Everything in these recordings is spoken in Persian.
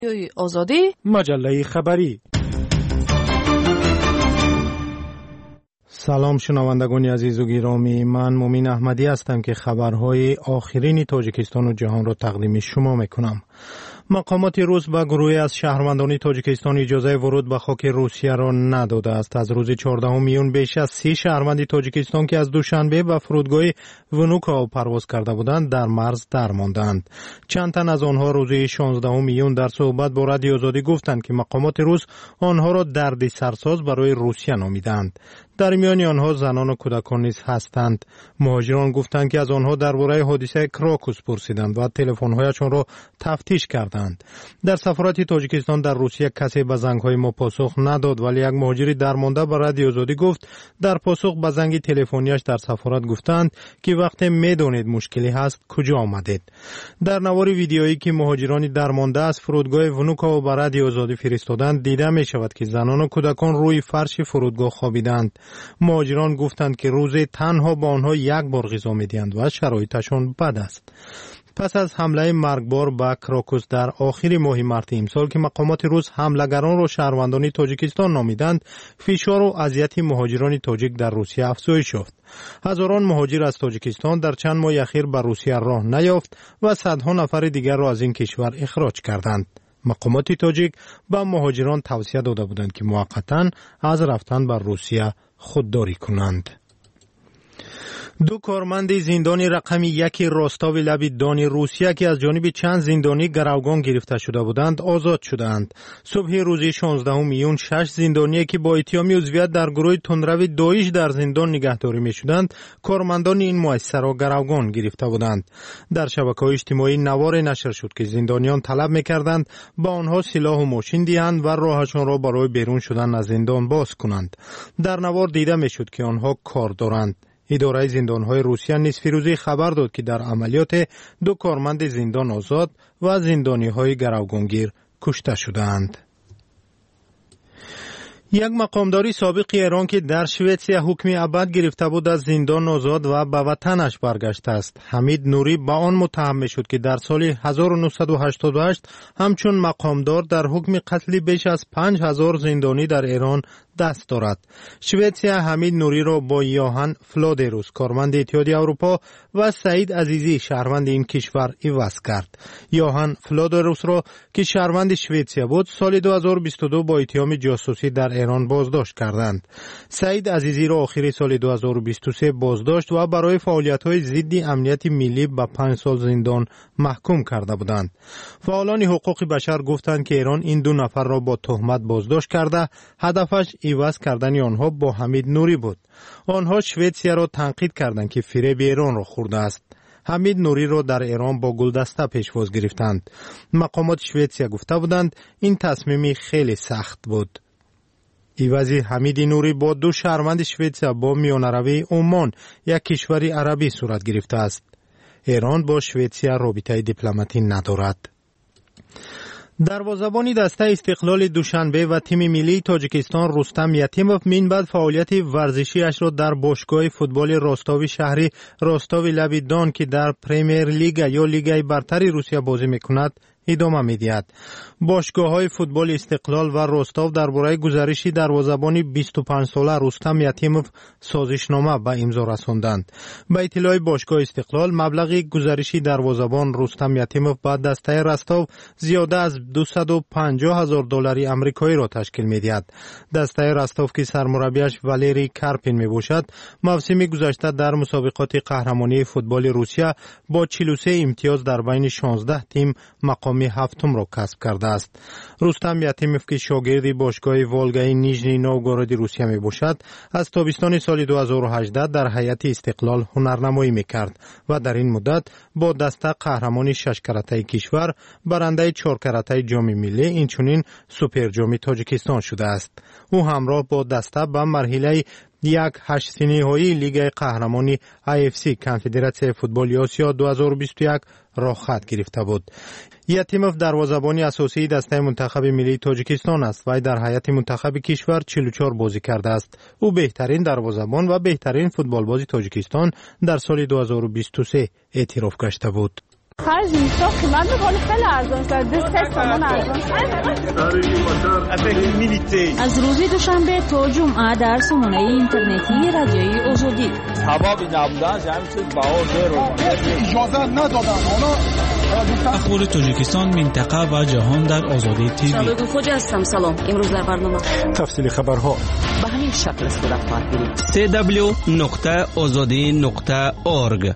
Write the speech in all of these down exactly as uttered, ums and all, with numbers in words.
آزادی مجله خبری. سلام شنوندگان عزیز و گرامی، من مومین احمدی هستم که خبرهای آخرین تاجیکستان و جهان را تقدیم شما میکنم. مقامات روس به گروهی از شهروندان تاجیکستان اجازه ورود به خاک روسیه را نداده است. از روز چهاردهم میون بیش از سی شهروند تاجیکستان که از دوشنبه به فرودگاه ونوکا پرواز کرده بودند در مرز درماندند. چند تن از آنها روز شانزدهم میون در صحبت با رادیو آزادی گفتند که مقامات روس آنها را دردی سرساز برای روسیه نامیدند. در میان آنها زنان و کودکان نیز هستند. مهاجران گفتند که از آنها درباره حادثه کراکوس پرسیدند و تلفن‌هایشان را تفتیش کردند. در سفارت تاجیکستان در روسیه کسی به زنگ‌های ما پاسخ نداد، ولی یک مهاجر درمانده به رادیو آزادی گفت در پاسخ به زنگ تلفنیش در سفارت گفتند که وقتی می‌دانید مشکلی هست کجا آمدید. در نوار ویدیویی که مهاجران درمانده از فرودگاه ونوکا و به رادیو آزادی فرستادند دیده می‌شود که زنان و کودکان روی فرش فرودگاه خوابیدند. مهاجران گفتند که روزی تنها با آنها یک بار غذا می‌دهند و شرایطشان بد است. پس از حمله مرگبار به کراکوس در آخر ماه مارس امسال که مقامات روس حملگران را شهروندان تاجیکستان نامیدند، فشار و اذیت مهاجران تاجیک در روسیه افزایش یافت. هزاران مهاجر از تاجیکستان در چند ماه اخیر به روسیه راه نیافت و صدها نفر دیگر را از این کشور اخراج کردند. مقامات تاجیک به مهاجران توصیه داده بودند که موقتا از رفتن به روسیه خودداری کنند. دو کارمند زندان رقم یک راستاو لب دان روسیه که از جانب چند زندانی گروگان گرفته شده بودند آزاد شدند. صبح روز شانزدهم میون شش زندانی که با اتهام عضویت در گروه تندرو داعش در زندان نگهداری میشدند کارمندان این مؤسسه را گروگان گرفته بودند. در شبکه‌های اجتماعی نوار نشر شد که زندانیان طلب میکردند با آنها سلاح و ماشین دهند و راهشان را برای بیرون شدن از زندان باز کنند. در نوار دیده میشد که آنها کار دارند. اداره زندان‌های روسیه نیز فیروزی خبر داد که در عملیات دو کارمند زندان آزاد و زندانی‌های گروگانگیر کشته شدند. یک مقامداری سابق ایران که در سوئیسرا حکم ابد گرفته بود از زندان آزاد و به وطنش برگشته است. حمید نوری با آن متهم شد که در سال هزار و نهصد و هشتاد و هشت همچون مقامدار در حکم قتل بیش از پنج هزار زندانی در ایران دست دارد. سوئیسرا حمید نوری را با یوهان فلادروس کارمند اتحادیه اروپا و سعید عزیزی شهروند این کشور عوض کرد. یوهان فلادروس را که شهروند سوئیسرا بود سال دو هزار و بیست و دو با اتهام جاسوسی در ایران بازداشت کردند. سعید عزیزی را آخر سال دو هزار و بیست و سه بازداشت و برای فعالیت‌های ضد امنیت ملی به پنج سال زندان محکوم کرده بودند. فعالان حقوق بشر گفتند که ایران این دو نفر را با تهمت بازداشت کرده، هدفش عوض کردن آنها با حمید نوری بود. آنها سوئیسرا را تنقید کردند که فریب ایران را خورده است. حمید نوری را در ایران با گلدسته پیشواز گرفتند. مقامات سوئیسرا گفته بودند این تصمیم خیلی سخت بود. عوضی حمید نوری با دو شهروند سوئیسرا با میانروی عمان یک کشور عربی صورت گرفته است. ایران با سوئیسرا رابطه دیپلماتی ندارد. دروازه‌بان دسته استقلال دوشنبه و تیم ملی تاجیکستان رستم یتیموف من بعد فعالیت ورزشی اش را در باشگاه فوتبال راستاو شهری راستاو لب دان که در پریمیر لیگ یا لیگ برتر روسیه بازی میکند ادامه می‌دهد. باشگاه‌های فوتبال استقلال و رستاو درباره گزارش دروازه‌بان بیست و پنج ساله رستم یتیموف سازشنامه به امضا رساندند. به اطلاع باشگاه استقلال مبلغ گزارش دروازه‌بان رستم یتیموف به دسته رستاو زیاده از دویست و پنجاه هزار دلار آمریکایی را تشکیل می‌دهد. دسته رستاو که سرمربیش والری کارپین میباشد، موسم گذشته در مسابقات قهرمانی فوتبال روسیه با چهل و سه امتیاز در بین شانزده تیم مقام هفتم را کسب کرده است. رستم یتیموف که شاگرد باشگاه والگای نیژنی نوگورود روسیه می باشد، از تابستان سال دو هزار و هجده در هیئت استقلال هنرنمایی میکرد و در این مدت با دسته قهرمان شش کرته کشور برنده چهار کرته جام ملی اینچنین سوپر جام تاجیکستان شده است. او همراه با دسته به مرحله یک هشت نهایی لیگ قهرمانی آی اف سی کنفدراسیون فوتبال آسیا دو هزار و بیست و یک راه خط گرفته بود. یتیموف دروازه‌بان اساسی دسته منتخب ملی تاجیکستان است و در هیئت منتخب کشور چهل و چهار بازی کرده است. او بهترین دروازه‌بان و بهترین فوتبالباز تاجیکستان در سال دو هزار و بیست و سه اعتراف گشته بود. خرج میشه قیمت بالا خیلی ارزان شده سه تومن ارزان از روز دوشنبه تا جمعه در سامانه اینترنتی رادیوی آزادی حبابی نبودن جمعیت بها زیر اجازه ندادن حالا اخبار تاجیکستان منطقه و جهان در آزادی تیوی. شادو خوجا هستم. سلام. امروز در برنامه تفصیل خبرها به همین شکل صورت خواهد گرفت. سی دبلیو نقطه آزادی نقطه اورگ.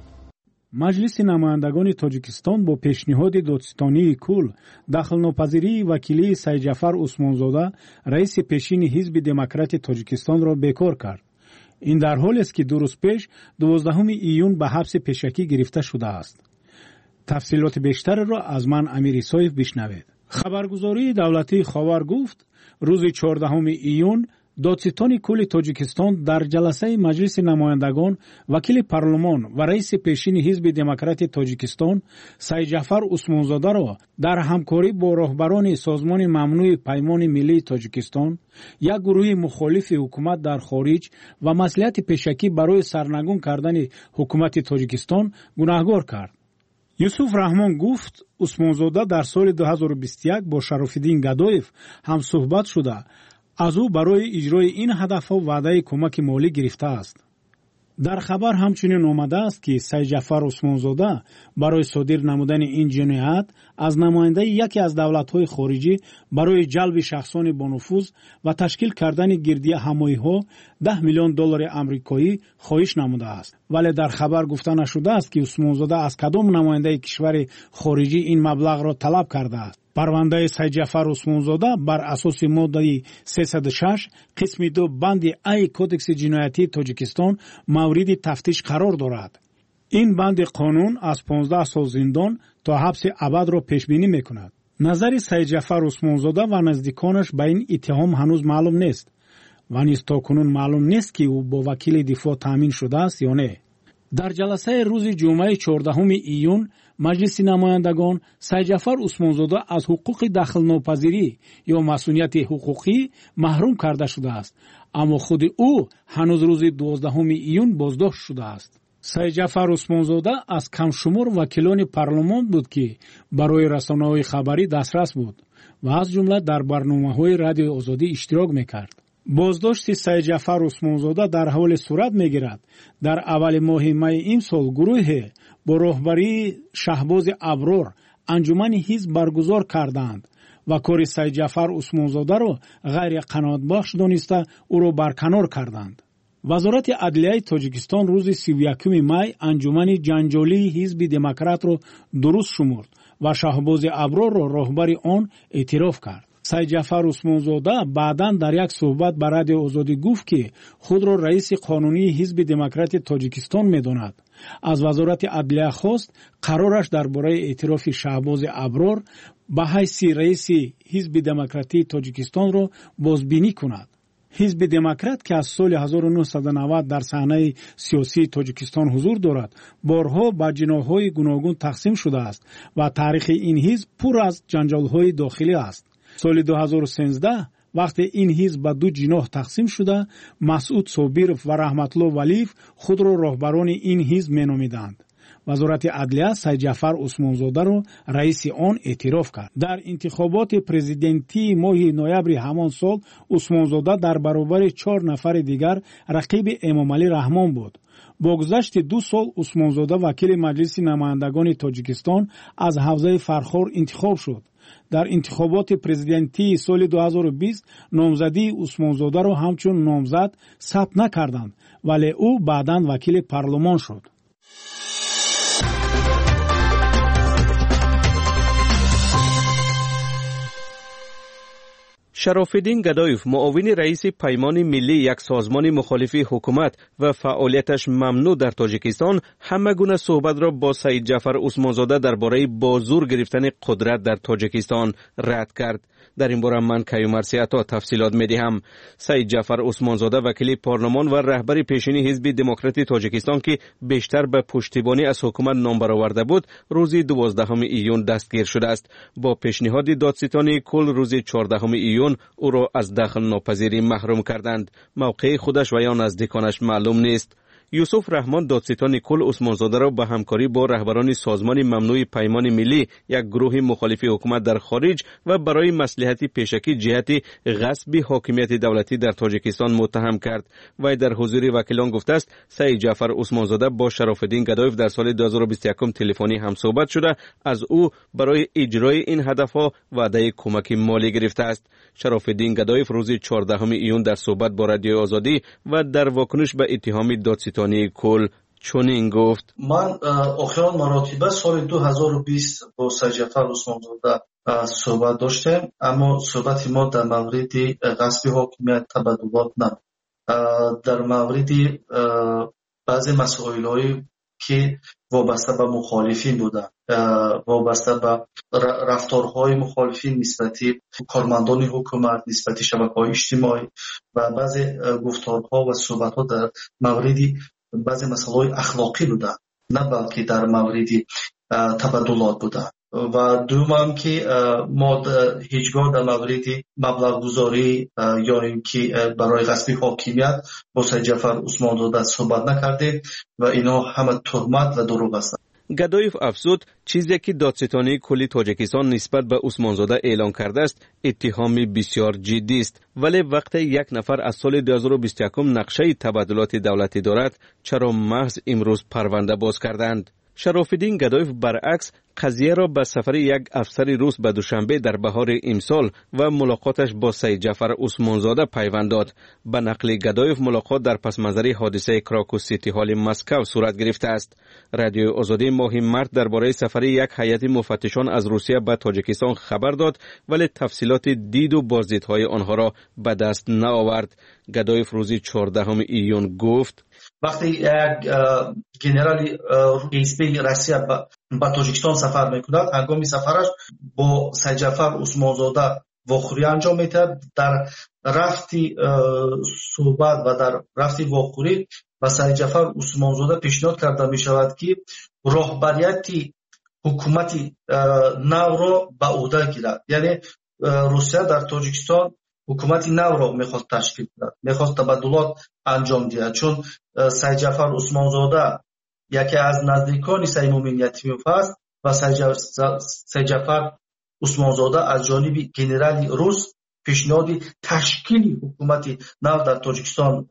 مجلس نمایندگان تاجیکستان با پیشنهاد دادستانی کل دخل‌ناپذیری وکیلی سید جعفر عثمانزاده رئیس پیشین حزب دموکرات تاجیکستان را بیکار کرد. این در حالی است که دو روز پیش دوازدهم ایون به حبس پیشکی گرفته شده است. تفصیلات بیشتر را از من امیر ایسایف بشنوید. خبرگزاری دولتی خاور گفت روز چهاردهم ایون دادستان کل تاجیکستان در جلسه مجلس نمایندگان وکیل پارلمان و رئیس پیشین حزب دموکرات تاجیکستان سید جعفر عثمانزاده را در همکاری با راهبران سازمان ممنوع پیمان ملی تاجیکستان، یک گروه مخالف حکومت در خارج و مصلحت پیشکی برای سرنگون کردن حکومت تاجیکستان گناهکار کرد. یوسف رحمان گفت عثمانزاده در سال دو هزار و بیست و یک با شراف‌الدین گدایف هم صحبت شده از او برای اجرای این هدفها وعده کمک مالی گرفته است. در خبر همچنین آمده است که سید جعفر عثمانزاده برای صادر نمودن این جنایت از نماینده یکی از دولت‌های خارجی برای جلب شخصان با نفوذ و تشکیل کردن گردی همایی‌ها ده میلیون دلار آمریکایی خواهش نموده است. ولی در خبر گفته نشده است که عثمانزاده از کدام نماینده کشور خارجی این مبلغ را طلب کرده است. پرونده سید جعفر عثمانزاده بر اساس ماده سیصد و شش قسم دو بند ای کودکس جنایتی تاجیکستان مورد تفتیش قرار دارد. این بند قانون از پانزده سال زندان تا حبس ابد را پیش بینی میکند. نظر سید جعفر عثمانزاده و نزدیکانش به این اتهام هنوز معلوم نیست و نیز تاکنون معلوم نیست که او با وکیل دفاع تامین شده است یا نه. در جلسه روز جمعه چهاردهم ایون مجلس نمایندگان سید جعفر عثمانزاده از حقوق دخل ناپذیری یا مسئولیت حقوقی محروم کرده شده است، اما خود او هنوز روز دوازدهم ایون بازداشت شده است. سید جعفر عثمانزاده از کم شمار وکیلان پارلمان بود که برای رسانه‌های خبری دسترس بود و از جمله در برنامه‌های رادیو آزادی اشتراک می‌کرد. بازداشت سید جعفر عثمانزاده در حال صورت می‌گیرد. در اول ماه می این سال گروه با راهبری شهباز ابرار انجمن حزب برگزار کردند و کار سید جعفر عثمانزاده را غیر قناعت بخش دانسته او را برکنار کردند. وزارت عدلیه تاجیکستان روز سی و یکم می انجمن جنجالی حزب دموکرات را درست شمرد و شهباز ابرار را راهبر آن اعتراف کرد. سید جعفر عثمانزاده بعداً در یک صحبت به رادیو آزادی گفت که خود را رئیس قانونی حزب دموکرات تاجیکستان می‌داند. از وزارت عدلیه خواست قرارش درباره اعتراف شهباز ابرار به حیث رئیس حزب دموکراتی تاجیکستان را بازبینی کند. حزب دموکرات که از سال هزار و نهصد و نود در صحنه سیاسی تاجیکستان حضور دارد، بارها به جناح‌های گوناگون تقسیم شده است و تاریخ این حزب پر از جنجال‌های داخلی است. سال دو هزار و سیزده وقتی این حزب به دو جناح تقسیم شده، مسعود صابرов و رحمت الله ولیف خود را راهبران این حزب مینامیدند. وزارت عدلیه سید جعفر عثمانزاده را رئیس آن اعتراف کرد. در انتخابات پرزیدنتی ماه نوامبر همان سال عثمانزاده در برابر چهار نفر دیگر رقیب امامعلی رحمان بود. با گذشت دو سال عثمانزاده وکیل مجلس نمایندگان تاجیکستان از حوزه فرخار انتخاب شد. در انتخابات پرزیدنتی سال دو هزار و بیست نامزدی عثمانزاده را همچون نامزد ثبت نکردند، ولی او بعداً وکیل پارلمان شد. شراف‌الدین گدایف معاون رئیس پیمان ملی یک سازمان مخالف حکومت و فعالیتش ممنوع در تاجیکستان همه گونه صحبت را با سید جعفر عثمانزاده درباره با زور گرفتن قدرت در تاجیکستان رد کرد. در این باره من کیومرثی عطا تفصیلات می‌دهم. سید جعفر عثمانزاده وکیل پارلمان و رهبر پیشین حزب دموکراتی تاجیکستان که بیشتر به پشتیبانی از حکومت نام برآورده بود، روز دوازدهم ایون دستگیر شده است. با پیشنهاد دادستانی کل روز چهاردهم ایون او را از دخل ناپذیری محروم کردند. موقع خودش و یا نزدیکانش معلوم نیست. یوسف رحمان دادستان کل عثمانزاده را به همکاری با رهبران سازمان ممنوع پیمان ملی، یک گروه مخالف حکومت در خارج و برای مصلحت پیشکی جهت غصب حاکمیت دولتی در تاجیکستان متهم کرد. و در حضور وکیلان گفته است سعید جعفر عثمانزاده با شراف‌الدین گدایف در سال دو هزار و بیست و یک تلفنی همصحبت شده، از او برای اجرای این هدفها وعده کمک مالی گرفته است. شراف‌الدین گدایف روز چهاردهم ایون در صحبت با رادیو آزادی و در واکنش به اتهام دادستانی کل چنین گفت: من آخرین مراتبه سال دو هزار و بیست با سعید جعفر عثمانزاده صحبت داشتیم، اما صحبت ما در مورد غصب حاکمیت تبادلات نبود. در مورد بعضی مسائل‌هایی که وابسته به مخالفین بودند، وابسته به رفتارهای مخالفین نسبتی کارمندان حکومت، نسبتی شبکه‌های اجتماعی و بعضی گفتارها و صحبت‌ها در مورد بعضی مسائل اخلاقی بودند، نه بلکه در مورد تبادلات بودند. و دوم که ما هیچگاه در مورد مبلغ گذاری یا اینکه برای غصب حاکمیت با سعید جعفر عثمانزاده صحبت نکردیم و اینا همه تهمت و دروغ هستند. گدایف افزود چیزی که دادستانی کلی تاجیکستان نسبت به عثمانزاده اعلان کرده است اتهام بسیار جدی است، ولی وقتی یک نفر از سال دو هزار و بیست و یک نقشه تبادلات دولتی دارد چرا محض امروز پرونده باز کردند؟ شراف‌الدین گدایف برعکس قضیه را به سفر یک افسر روس به دوشنبه در بهار امسال و ملاقاتش با سعید جعفر عثمانزاده پیوند داد. به نقل گدایف ملاقات در پس منظر حادثه کراکو سیتی هال مسکو صورت گرفته است. رادیو آزادی ماه مارس درباره سفر یک هیئت مفتشان از روسیه به تاجیکستان خبر داد، ولی تفصیلات دید و بازدیدهای آنها را به دست نآورد. گدایف روز چهاردهم ایون گفت: وقتی یک گنرال حزب روسیه به تاجیکستان سفر میکند، هنگام سفرش با سعید جعفر عثمانزاده واخوری انجام میدهد. در رفتی صحبت و در رفتی واخوری به سعید جعفر عثمانزاده پیشنهاد کرده می شود که راهبریت حکومت نو را به عهده گیرد. یعنی روسیه در تاجیکستان حکومت نو را میخواست تشکیل کند، میخواست تبادلات انجام دهد، چون سعید جعفر عثمانزاده یکی از نزدیکان سعید مومن یتیموف است و سعید جعفر عثمانزاده از جانب گنرال روس پیشنهاد تشکیل حکومت نو در تاجیکستان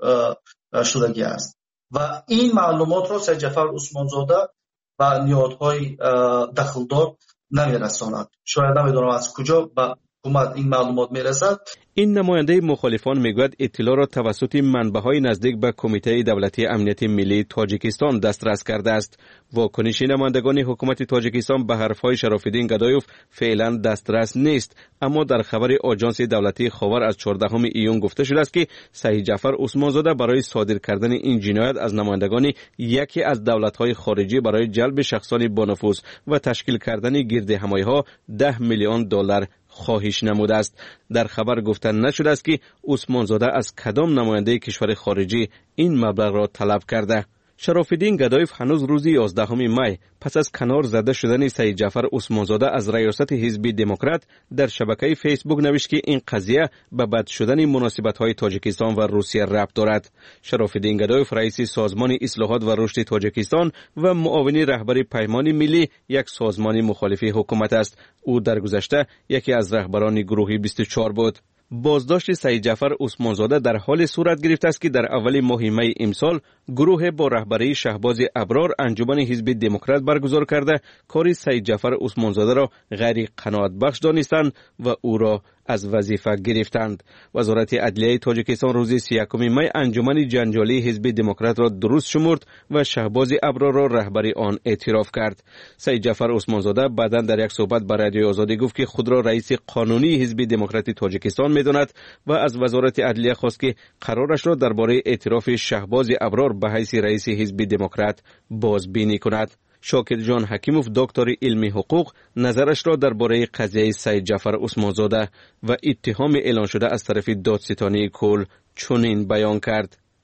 شدگی است و این معلومات را سعید جعفر عثمانزاده و نهادهای دخلدار نمیرساند. شاید نمیدونم از کجا به حکومت این معلومات میرسد. این نماینده مخالفان میگوید اطلاع را توسط منبع‌های نزدیک به کمیته دولتی امنیت ملی تاجیکستان دسترس کرده است. واکنش نمایندگان حکومت تاجیکستان به حرف‌های شراف‌الدین گدایف فعلا دسترس نیست، اما در خبر آژانس دولتی خاور از چهاردهم ایون گفته شده است که سعید جعفر عثمانزاده برای صادر کردن این جنایت از نمایندگان یکی از دولت‌های خارجی برای جلب شخصان با نفوذ و تشکیل کردن گردهمایی‌ها ده میلیون دلار خواهش نموده است. در خبر گفته نشده است که عثمانزاده از کدام نماینده کشور خارجی این مبلغ را طلب کرده. شراف‌الدین گدایف هنوز روز یازدهم می پس از کنار زده شدن سعید جعفر عثمانزاده از ریاست حزب دموکرات در شبکه فیسبوک نوشت که این قضیه به بد شدن مناسبت‌های تاجیکستان و روسیه ربط دارد. شراف‌الدین گدایف رئیس سازمان اصلاحات و رشد تاجیکستان و معاون رهبر پیمان ملی، یک سازمان مخالف حکومت است. او در گذشته یکی از رهبران گروه بیست و چهار بود. بازداشت سعید جعفر عثمانزاده در حال صورت گرفته است که در اول ماه می امسال گروه با رهبری شهباز ابرار انجمن حزب دموکرات برگزار کرده کار سعید جعفر عثمانزاده را غیر قناعت بخش دانستند و او را از وظیفه گرفتند. وزارت عدلیه تاجیکستان روز سی و یکم می انجمن جنجالی حزب دموکرات را درست شمرد و شهباز ابرار را رهبری آن اعتراف کرد. سعید جعفر عثمانزاده بعدا در یک صحبت با رادیو آزادی گفت که خود را رئیس قانونی حزب دموکرات تاجیکستان می‌داند و از وزارت عدلیه خواست که قرارش را درباره اعتراف شهباز ابرار به حیث رئیس حزب دموکرات بازبینی کند. شاکر جان حکیموف دکتر علمی حقوق نظرش را درباره قضیه سعید جعفر عثمانزاده و اتهام اعلان شده از طرف دادستانی کل چنین بیان کرد. اون درجه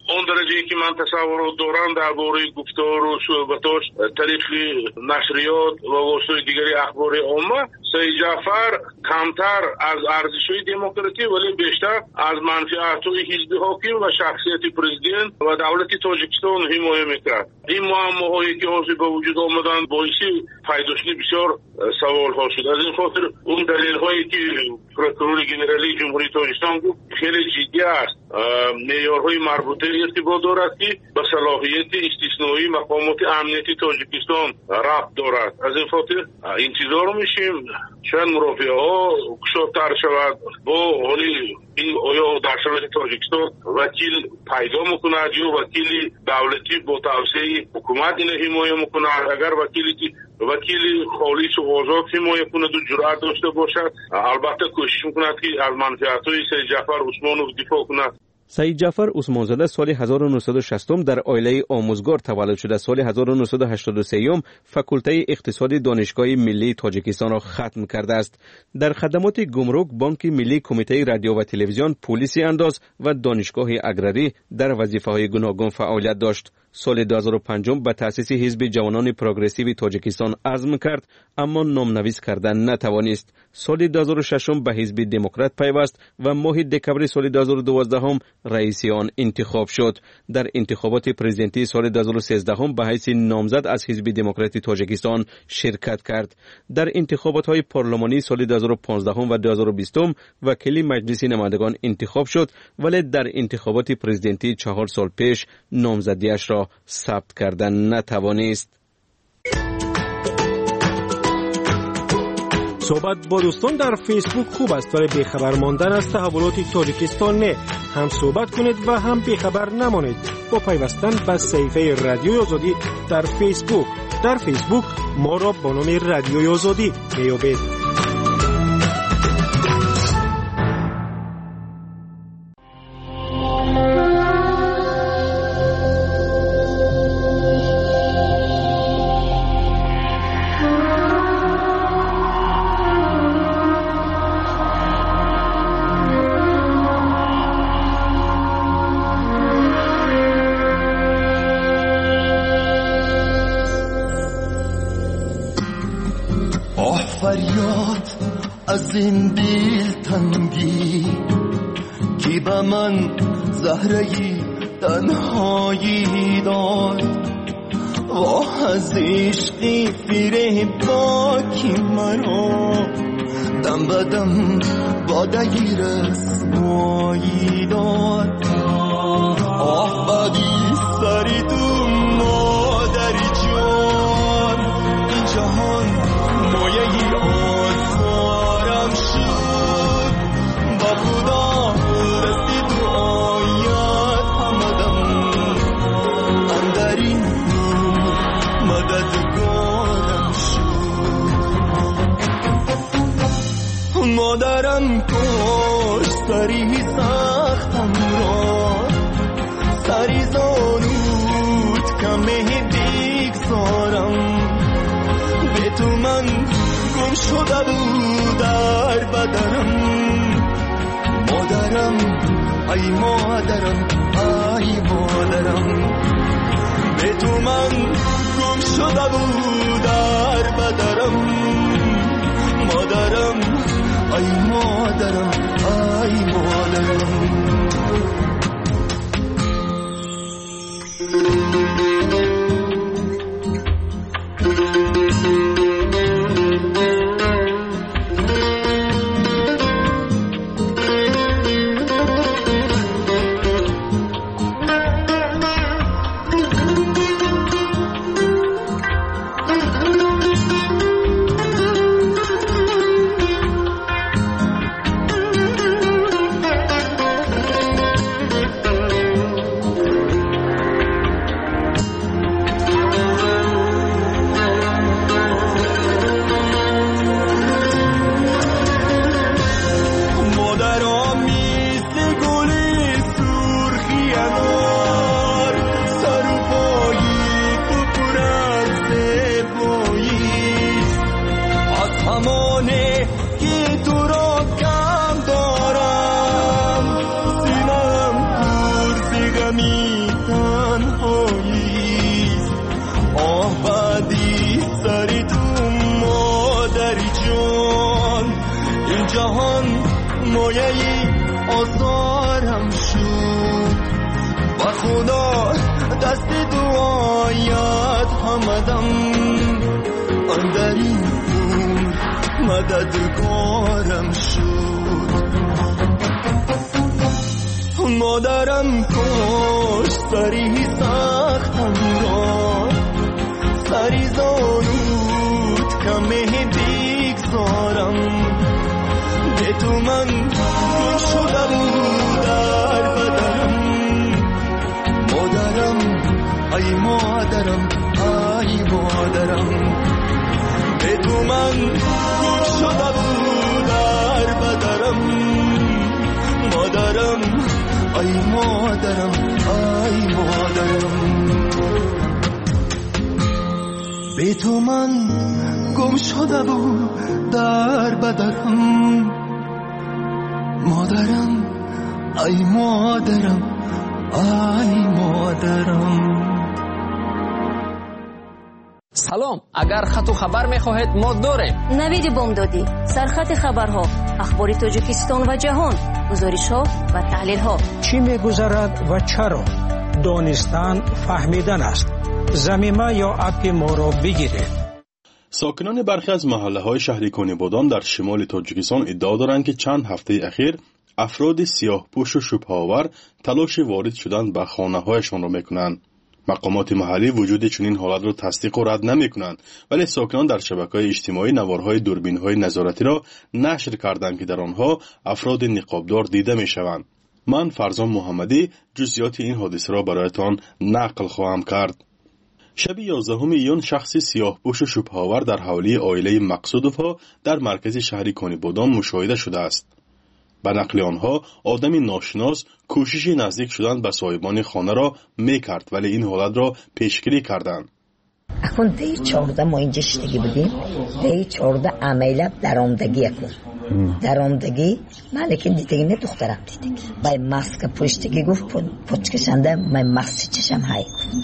اینکه من تصورات دارم درباره گفتار و صحبتاش طریق نشریات و واسطه دیگری اخبار عامه، سید جعفر کمتر از ارزش‌های دموکراسی ولی بیشتر از منفعت‌های حزب حاکم و شخصیت پرزیدنت و دولت تاجیکستان حمایت می‌کرد. این معماهایی که حاصل به وجود آمدن باعث پیداشتن بسیار سوال‌ها شد. از این خاطر اون دلیل‌هایی که پروکورور جنرالی جمهوری تاجیکستان گفت خیلی جدی است. معیارهای مربوطه ارتباط دارد که به صلاحیت استثنایی مقامات امنیتی تاجیکستان ربط دارد. از این خاطر انتظار میشیم شاید مرافعه ها گشادتر شود با حالی این آیا در شرایط تاجیکستان وکیل پیدا میکند یا وکیل دولتی با توسعه حکومت این حمایت میکند. اگر وکیلی که وکیل خالص و آزاد حمایت کند و جرأت داشته باشد البته کوشش میکند که از منفعت‌های سید جعفر عثمانوف دفاع کند. سید جعفر عثمانزاده سال هزار و نهصد و شصت در عائله آموزگار تولد شده. سال هزار و نهصد و هشتاد و سه فکولته اقتصادی دانشگاه ملی تاجیکستان را ختم کرده است. در خدمات گمرک، بانک ملی، کمیته رادیو و تلویزیون، پلیس انداز و دانشگاه اگراری در وظیفه‌های گوناگون فعالیت داشت. سال دو هزار و پنج به تأسیس حزب جوانان پروگرسیو تاجیکستان عزم کرد اما نامنویس کردن نتوانست. سال دو هزار و شش به حزب دموکرات پیوست و ماه دکمبر سال دو هزار و دوازده رئیس آن انتخاب شد. در انتخابات پرزیدنتی سال دو هزار و سیزده به حیث نامزد از حزب دموکراتی تاجیکستان شرکت کرد. در انتخابات های پارلمانی سال دو هزار و پانزده و دو هزار و بیست وکیل مجلس نمایندگان انتخاب شد ولی در انتخابات پرزیدنتی چهار سال پیش نامزدیش را ثبت کردن نتوانست. صحبت با دوستان در فیسبوک خوب است ولی بیخبر ماندن از تحولات تاجیکستان نه. هم صحبت کنید و هم بیخبر نمانید با پیوستن به صفحه رادیوی آزادی در فیسبوک. در فیسبوک ما را با نام رادیوی آزادی میابید. فریاد از این دل تنگی کی به من زهرهی تنهایی داد و از عشقی فیره باکی مرا دم بدم بادگی رسوایی داد. آه بدی سری تو مادری جان این جهان مایه آزارم شد با خدا رسید تو آیت همدم اندرین مددگارم شد. مادرم کش سری سختم را سری زانود کمه بگذارم به تو من گم شده بود در بدنم. مادرم ای مادرم ای مادرم به تو من گم شده بود در بدنم. مادرم ای مادرم ای مادرم. مایه‌ی آزارم شد و خدا دست دعایت همدم اندر این عمر مددگارم شد مادرم کش سری سختم را سری زانود کمه بگذارم به تو من گم شده بود در بدنم مادرم ای مادرم ای مادرم به تو من گم شده بود در بدنم مادرم ای مادرم ای مادرم به تو من گم شده بود در بدنم مادرم ای مادرم ای مادرم. سلام، اگر خط و خبر میخواهید ما داریم. نوید بامدادی، سرخط خبرها، اخبار تاجیکستان و جهان، گزارش‌ها و تحلیل‌ها. چی می‌گذرد و چرا؟ دانستن فهمیدن است. زمینه یا اپ ما را بگیرید. ساکنان برخی از محله‌های شهری کنیبادان در شمال تاجیکستان ادعا دارند که چند هفته اخیر افراد سیاه‌پوش و شبه‌آور تلاش وارد شدن به خانه‌هایشان را می‌کنند. مقامات محلی وجود چنین حالت را تصدیق و رد نمی‌کنند، ولی ساکنان در شبکه‌های اجتماعی نوارهای دوربین‌های نظارتی را نشر کردند که در آنها افراد نقابدار دیده می‌شوند. من فرزان محمدی جزئیات این حادثه را برایتان نقل خواهم کرد. شب یازدهم ایون شخصی سیاه‌پوش و شبه‌آور در حوالی عائله مقصودوف‌ها در مرکز شهری کنیبادان مشاهده شده است. به نقل آنها آدمی ناشناس کوشش نزدیک شدن به صاحبان خانه را میکرد، ولی این حالت را پیشگیری کردند. اکن دی چهارده ما اینجا شدگی بودیم، دی چهارده عملیات درآمدگی اکن درآمدگی مالکین دیدگی نه دخترم دیدگی بای ماسک پشتگی گفت پچکشنده من ماسک چشم های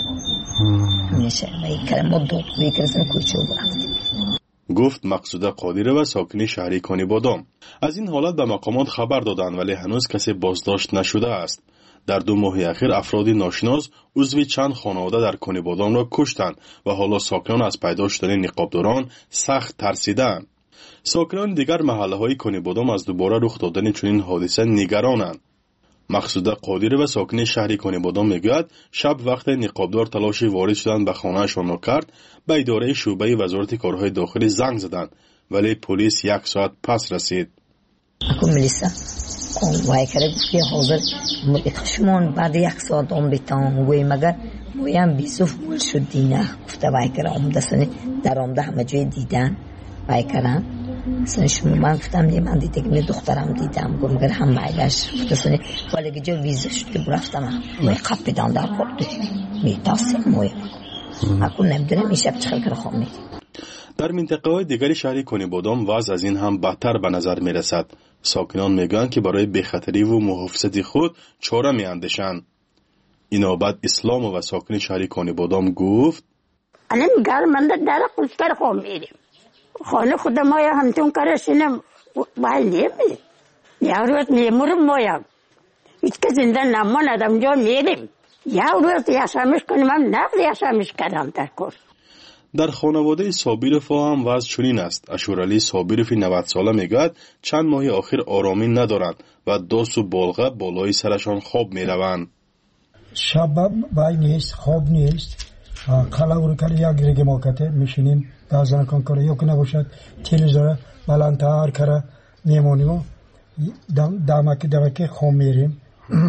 میشه می کلم دو میکرسن کوچو برام گفت مقصوده قادره و ساکنی شهری کنیبادان. از این حالت به مقامات خبر دادند، ولی هنوز کسی بازداشت نشده است. در دو ماه اخیر افرادی ناشناس عضو چند خانواده در کنیبادان را کشتند و حالا ساکنان از پیدا شدن نقابداران سخت ترسیدند. ساکنان دیگر محله های کنیبادان از دوباره رخ دادن چنین حادثه نگرانند. مقصوده قادره و ساکن شهری کنیبادان میگوید شب وقت نقابدار تلاش وارد شدن به خانه‌شان را کرد، به اداره شعبه وزارت کارهای داخلی زنگ زدند، ولی پلیس یک ساعت پس رسید. اكو ملیسا وای کرد که حاضر خشمون بعد یک ساعت اون بیتام وی مگر مویم بیسوف مول شد دینه گفته وای کرد عمده سنی در عمده همه جای دیدن وای کرد سن شما من گفتم یه من دیده که دخترم دیدم گفتم مگر هم مایلش گفته سنی ولی که جا ویزه شد که برفتم موی قب بدان در خورده میتاسیم موی اکو نمیدونم این شب چخل کرد خواه میدیم. در منطقه های دیگری شهری کنیبادان وضع از این هم بدتر به نظر می رسد. ساکنان میگن که برای بخطری و محافظت خود چاره می اندیشند. اینابت اسلام و ساکن شهری کنیبادان گفت الان گرم در خوشتر خواه میریم خانه خود مایا همتون کرشینم بایلیم یا روز میمورم مایا هیچ که زنده نماندم جا میریم یا روز یاشامش کنیم هم نقل یاشامش کردم در کور. در خانواده صابیرفا هم وضع چنین است. اشورالی صابیرفی نود ساله میگوید چند ماه آخر آرامی ندارند و داس و بالغه بالای سرشان خواب میروند. شب بای نیست، خواب نیست. کلاور کلی یک رگ موقته میشینیم دازن کن کار یا که نباشد تلویزیون بلندتر کره میمونیم و دمکی دمکی خواب میریم.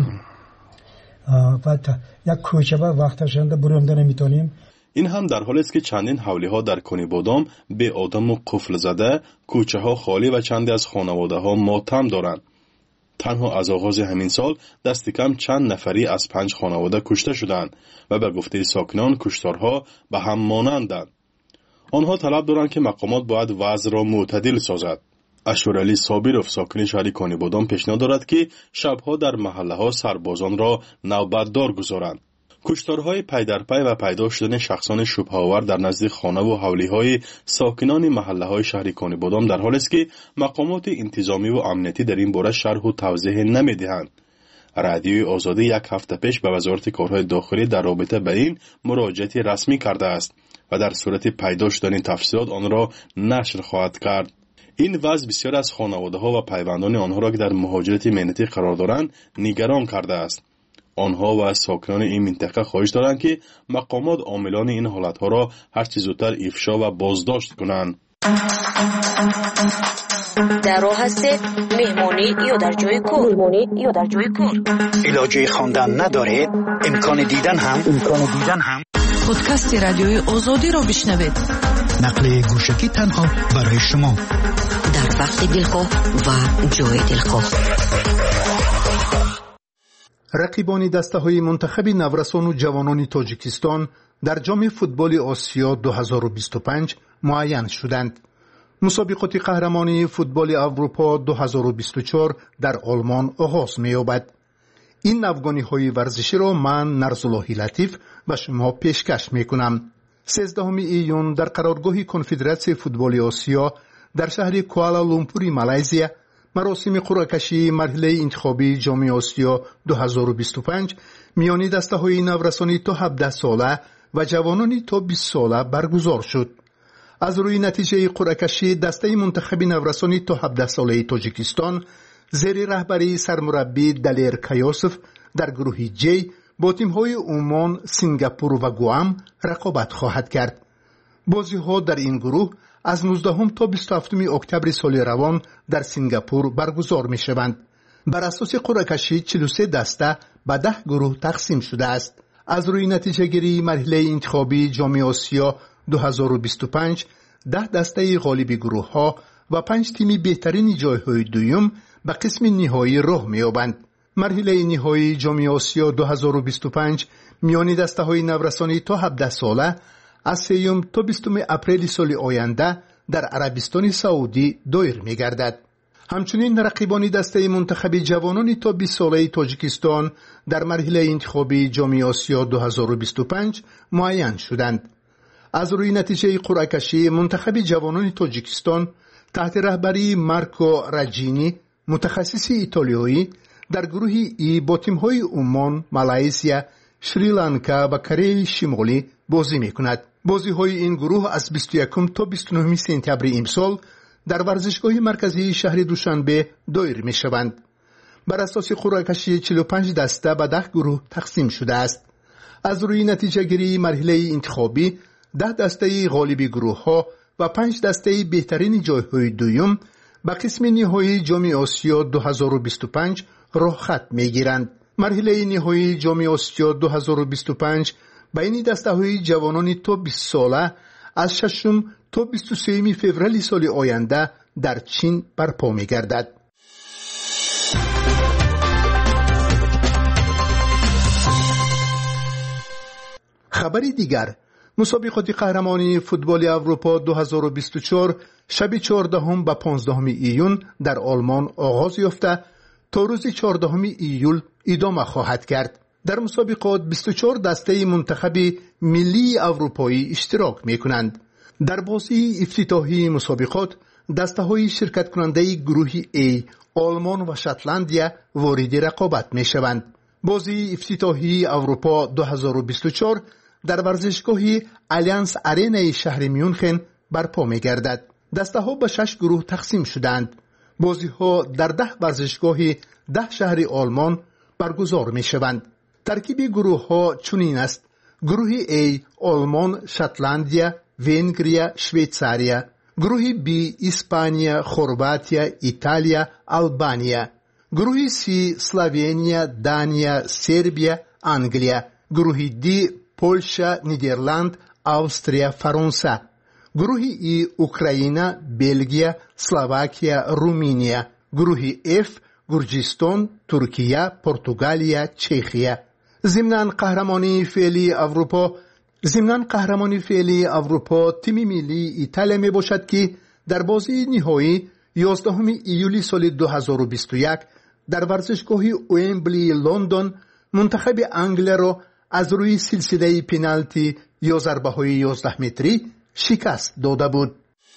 بعد یک کوچه با وقتشنده برومده نمیتونیم. این هم در حالی است که چندین حولی ها در کنیبادان به آدم و قفل زده، کوچه ها خالی و چندی از خانواده ها ماتم دارند. تنها از آغاز همین سال دست کم چند نفری از پنج خانواده کشته شدند و به گفته ساکنان کشتارها به هم مانندند. آنها طلب دارند که مقامات باید وضع را معتدل سازد. اشورالی صابیرف ساکن شهری کنیبادان پیشنهاد دارد که شبها در محله ها سربازان را نوبتدار گذارند. کشتارهای پی در پی و پیدا شدن شخصان شبه‌آور در نزد خانه و حولی‌های ساکنان محله‌های شهر کانیبادام در حالی است که مقامات انتظامی و امنیتی در این باره شرح و توضیح نمی‌دهند. رادیوی آزادی یک هفته پیش به وزارت کارهای داخلی در رابطه به این مراجعه رسمی کرده است و در صورت پیدا شدن تفصیلات آن را نشر خواهد کرد. این وضع بسیار از خانواده‌ها و پیوندان آنها را که در مهاجرت مهنتی قرار دارند نگران کرده است. آنها و ساکنان این منطقه خواهش دارند که مقامات عاملان این حالتها را هر چه زودتر افشا و بازداشت کنند. در راه هستید مهمانی یا در جای کار مهمانی یا در جای کار علاجه خواندن ندارید امکان دیدن هم امکان دیدن هم پادکست رادیوی آزادی را بشنوید. نقل گوشکی تنها برای شما در وقت دلخواه و جای دلخواه. رقیبان دسته‌های منتخب نورسان و جوانان تاجیکستان در جام فوتبال آسیا دو هزار و بیست و پنج معین شدند. مسابقات قهرمانی فوتبال اروپا دو هزار و بیست و چهار در آلمان آغاز می‌یابد. این نوگانی‌های ورزشی را من نرزاللهی لطیف به شما پیشکش می‌کنم. سیزدهم ایون در قرارگاه کنفدراسیون فوتبال آسیا در شهر کوالالامپور مالزیا مراسم قرعه کشی مرحله انتخابی جام آسیا دو هزار و بیست و پنج میان دسته‌های نورسانی تا هفده ساله و جوانانی تا بیست ساله برگزار شد. از روی نتیجه قرعه کشی دسته منتخب نورسانی تا هفده ساله تاجیکستان زیر رهبری سرمربی دلیر کایاسف در گروه جی با تیم‌های عمان، سنگاپور و گوام رقابت خواهد کرد. بازی‌ها در این گروه از نوزدهم تا بیست و هفتم اکتبر سال روان در سنگاپور برگزار می‌شوند. بر اساس قرعه کشی چهل و سه دسته به ده گروه تقسیم شده است. از روی نتیجه گیری مرحله انتخابی جام آسیا دو هزار و بیست و پنج ده دسته غالب گروه‌ها و پنج تیم بهترین جای‌های دوم به قسم نهایی راه می‌یابند. مرحله نهایی جام آسیا دو هزار و بیست و پنج میان دسته‌های نورسانی تا هفده ساله از سوم تا بیستم اپریل سال آینده در عربستان سعودی دایر می‌گردد. همچنین رقیبان دسته منتخب جوانان تا بیست ساله تاجیکستان در مرحله انتخابی جام آسیا دو هزار و بیست و پنج معین شدند. از روی نتیجه قرعه کشی منتخب جوانان تاجیکستان تحت رهبری مارکو راجینی متخصص ایتالیایی در گروه ای با تیم‌های عمان، مالزیا، شریلانکا و کره شمالی بازی می‌کند. بازی‌های این گروه از بیست و یکم تا بیست و نهم سپتامبر امسال در ورزشگاه مرکزی شهر دوشنبه دایر می‌شوند. بر اساس قرعه کشی چهل و پنج دسته به ده گروه تقسیم شده است. از روی نتیجه گیری مرحله انتخابی ده دسته غالب گروه‌ها و پنج دسته بهترین جای‌های دوم به قسم نهایی جام آسیا دو هزار و بیست و پنج راه خط می‌گیرند. مرحله نهایی جام آسیا دو هزار و بیست و پنج بین دسته‌های جوانان تا بیست ساله از ششم تا بیست و سوم فوریه سال آینده در چین برپا می‌گردد. خبری دیگر، مسابقات قهرمانی فوتبال اروپا دو هزار و بیست و چهار شب چهاردهم و پانزدهم ایون در آلمان آغاز یافته تا روز چهاردهم ایول ادامه خواهد کرد. در مسابقات بیست و چهار دسته منتخب ملی اروپایی اشتراک می‌کنند. در بازی افتتاحی مسابقات دسته‌های شرکت کننده گروه A آلمان و شتلندیا وارد رقابت می‌شوند. بازی افتتاحی اروپا دو هزار و بیست و چهار در ورزشگاه آلیانس آرنا شهر میونخن برپا می‌گردد. دسته‌ها به شش گروه تقسیم شدند. بازی‌ها در ده ورزشگاه ده شهر آلمان برگزار می‌شوند. ترکیب گروه‌ها چنین است: گروه A آلمان، شتلندیا، ونگریا، شویتزاریا. گروه B اسپانیا، خرواطیا، ایتالیا، آلبانیا. گروه C اسلوونیا، دانیا، سربیا، انگلیا. گروه D پولشا، نیدرلند، آستریا، فرانسه. گروه E اوکراین، بلژیک، اسلواکیا، رومانیا. گروه F گرجستان، ترکیه، پرتغالیا، چخیا. ضمناً قهرمانی فعلی اروپا ضمناً قهرمانی فعلی اروپا تیم ملی ایتالیا می باشد که در بازی نهایی یازدهم ایولی سال دو هزار و بیست و یک در ورزشگاه ومبلی لندن منتخب انگلیا را از روی سلسله پنالتی یا ضربه‌های یازده متری شکست داده بود.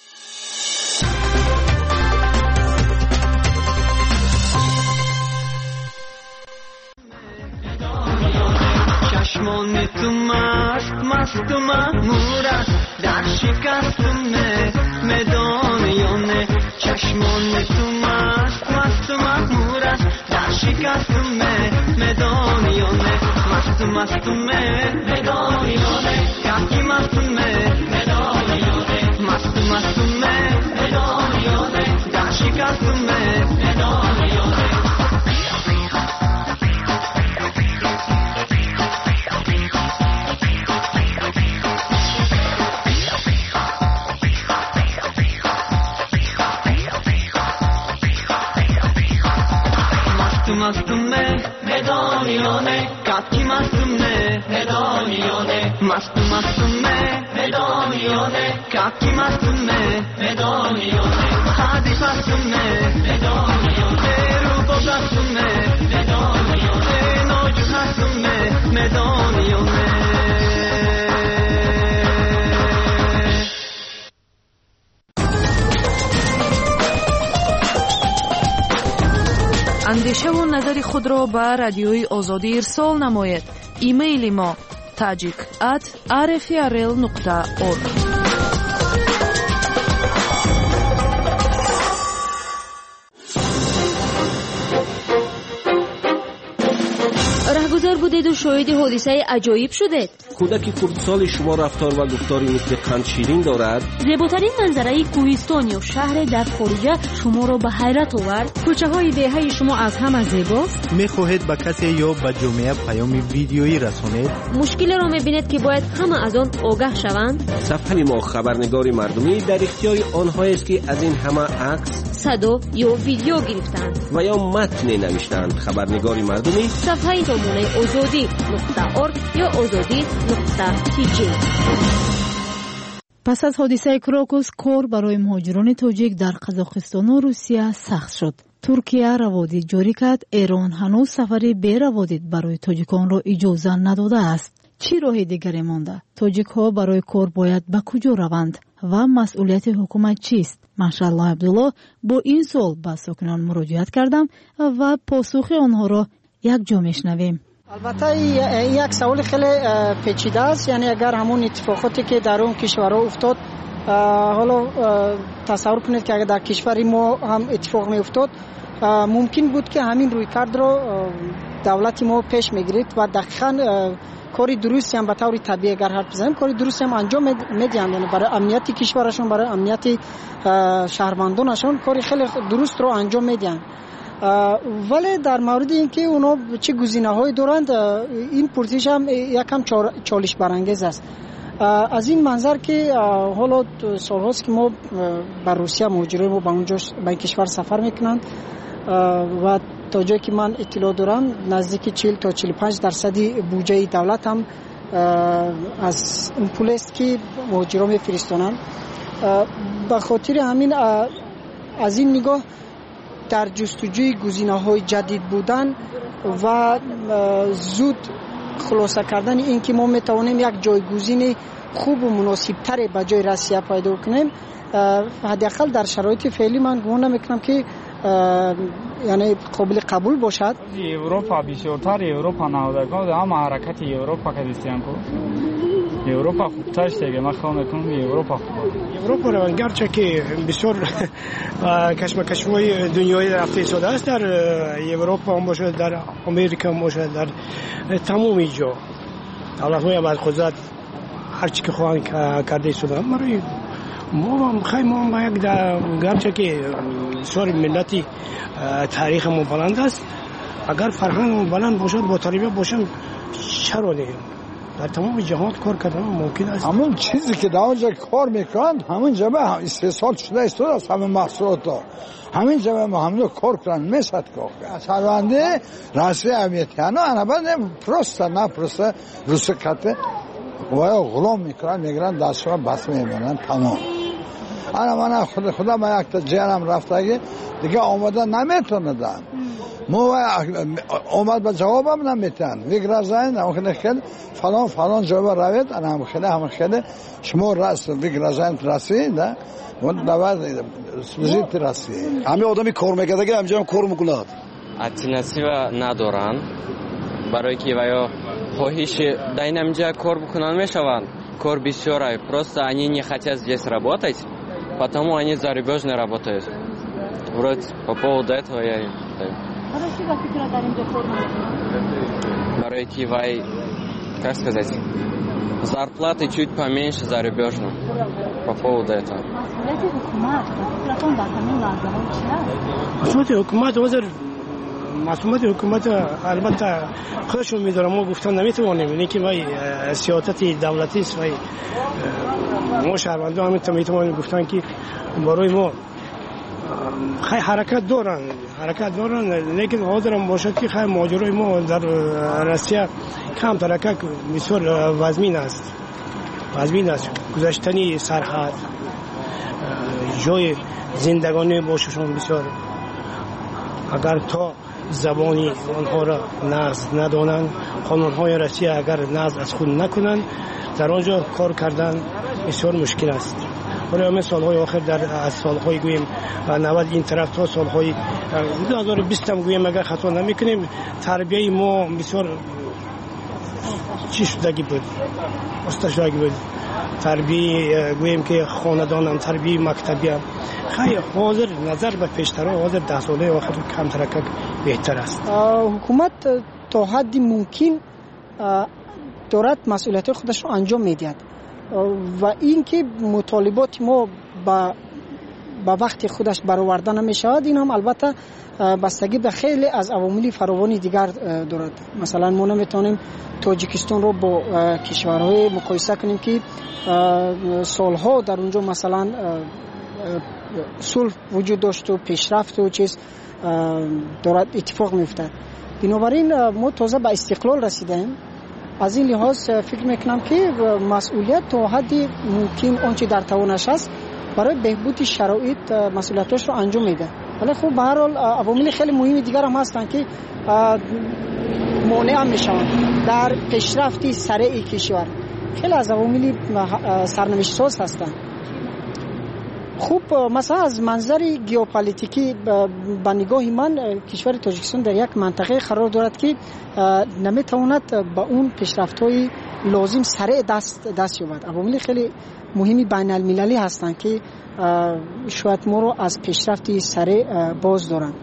چشمان تو مست مست و مهمور است در شکستم میدانیانه چشمان تو مست مست و مهمور است در شکستم میدانیانه مست مست میدانیانه یکی مست میدانیانه مست مست میدانیانه در شکستم میدانیانه مستمه میدانیانه کاکی مستمه میدانیانه مست مستمه میدانیانه کاکی مستمه میدانیانه خادی مستمه میدانیانه رو بودستمه میدانیانه نوجو مستمه میدانیانه اندیشه و نظر خود را به رادیوی آزادی ارسال نماید. ایمیل ما تاجیک ات آر اف ار ال نقطه اورگ. رهگذر بودید و شاهد حادثه عجایب شدید. کودک خردسال شما رفتار و گفتاری مثل قند شیرین دارد. زیباترین منظره کوهستان یا شهر در خارجه شما را به حیرت آورد. کوچه های دهه شما از همه زیباست. میخواهید به کسی یا به جامعه پیام ویدیویی رسانید؟ مشکلی را میبینید که باید همه از آن آگاه شوند؟ صفحه ما خبرنگار مردمی در اختیار آنهایی است که از این همه عکس، صدا یا ویدیو گرفتند و یا متن نوشتند. خبرنگار مردمی صفحه تامونه آزادی نقطه اورگ یا آزادی نقطه تی جی. پس از حادثه کراکوس کار برای مهاجران تاجیک در قزاقستان و روسیه سخت شد. ترکیه روادید جاری کرد. ایران هنوز سفری بی روادید برای تاجیکان را اجازه نداده است. چی راه دیگری مانده؟ تاجیک ها برای کار باید به کجا روند و مسئولیت حکومت چیست؟ ماشاءالله عبدالله با این سوال به ساکنان مراجعت کردم و پاسخ آنها را یک جا میشنویم. البته یک سوال خیلی پیچیده است. یعنی اگر همون اتفاقاتی که در اون کشورها افتاد، حالا تصور کنید که اگر در کشور ما هم اتفاق می افتاد، ممکن بود که همین رویکرد رو دولت ما پیش میگیرید و دقیقاً کاری درستی هم به طور طبیعی اگر حرف بزنیم کاری درستی هم انجام میدن. یعنی برای امنیت کشورشون، برای امنیت شهروندانشون کاری خیلی درست رو انجام میدن. ولی در مورد اینکه اونا چه گزینه‌هایی دارند، این پرسش هم یکم چالش برانگیز است. از این منظر که حالا سال‌هاست که ما بر روسیه مهاجران ما به اونجا به این کشور سفر میکنند و تا جایی که من اطلاع دارم نزدیک چهل تا چهل و پنج درصد بودجه دولت هم از این پول است که مهاجران میفرستانند. به خاطر همین از این نگاه در جستجوی گزینه‌های جدید بودن و زود خلاصه کردن این که ما میتوانیم یک جایگزین خوب و مناسب تر به جای روسیه پیدا کنیم، حداقل در شرایط فعلی من گمان نمیکنم که یعنی قابل قبول باشد. اروپا بیشتر اروپا نهادگاه اما حرکت اروپا که دیستیم کو اروپا خوبتر دیگه. من خواهم میکنم اروپا خوبه. اروپا رو گرچه که بسیار کشمکش‌های دنیای رفته شده است، در اروپا هم باشه، در امریکا هم باشه، در تمام جا دولت‌های بعد قدرت هر چی که خواهند کرده شده. برای ما هم خیلی ما هم یک گرچه که بسیار ملتی تاریخ ما بلند است، اگر فرهنگ بلند باشد با تربیت باشند چرا نه؟ در تمام جهان کار کردن ممکن است. همون چیزی که در اونجا کار میکنند همین جمعه استحصال شده است از همه محصولات ها. همین جمعه ما همین کار کردن میشد که سرونده راستی امیتی انا انا بنده پروستا نه پروستا روسکته و غلام میکنن میگرن دستشون بس میمونن تمام. انا من خود خدا ما یک تا جانم رفته دیگه آماده نمیتونه دارم. ما اومد به جوابم نمیتن ویگرازن هم خیلی فلان فلان جواب روید هم خیلی هم خیلی شما راست ویگرازن رسید اون نواز سوزیت رسید همه آدمی کار میکرده که همجا هم کار میکنه اتینسی و ندارن برای که ویا خواهش داین همجا کار بکنن میشوند кор бисёрай, просто они не хотят здесь работать, потому они зарубеж не работают. Вроде по поводу этого я им даю. Барой кивай, как сказать, зарплаты чуть поменьше зарубежно по поводу этого. مسئولیت حکومت البته خودشون میدارم ما گفتن نمیتوانیم اینه که وای سیاست دولتی است وای ما شهروندان هم میتوانیم گفتن که برای ما خیلی حرکت دارن حرکت دارن لیکن حاضرم باشد که خیلی ماجرای ما در روسیه کم ترکک بسیار وزمین است وزمین است گذشتنی سرحد جای زندگانی باششون بسیار اگر تا زبانی آنها را نقض ندانند قانونهای روسیه اگر نقض از خود نکنند در آنجا کار کردن بسیار مشکل است برای همه سالهای آخر در از سالهای گویم نود این طرف تا سالهای دو هزار و بیست هم گویم اگر خطا نمیکنیم تربیه ما بسیار چی شدگی بود استشدگی بود تربیه گویم که خاندانم تربیه مکتبی هم خیلی حاضر نظر به پیشتر حاضر ده ساله آخر کم ترکک بهتر است حکومت تا حدی ممکن دارد مسئولیت خودش رو انجام میدهد و این که مطالبات ما با با وقت خودش برآورده نمیشود این هم البته بستگی به خیلی از عوامل فراوانی دیگر دارد مثلا ما نمیتونیم تاجیکستان رو با کشورهای مقایسه کنیم که سالها در اونجا مثلا صلح وجود داشت و پیشرفت و چیز دارد اتفاق میفتد بنابراین ما تازه به استقلال رسیدیم از این لحاظ فکر میکنم که مسئولیت تا حدی ممکن آنچه در توانش است برای بهبود شرایط مسئولیتش رو انجام میده ولی خب به هر حال عوامل خیلی مهم دیگر هم هستن که مانع میشن در پیشرفت سریع کشور خیلی از عوامل سرنوشت ساز هستن خوب مثلا از منظر ژئوپلیتیکی به نگاه من کشور تاجیکستان در یک منطقه قرار دارد که نمیتواند به اون پیشرفت‌های لازم سریع دست دست یابد عوامل خیلی مهمی بین المللی هستند که شاید ما رو از پیشرفت سریع باز دارند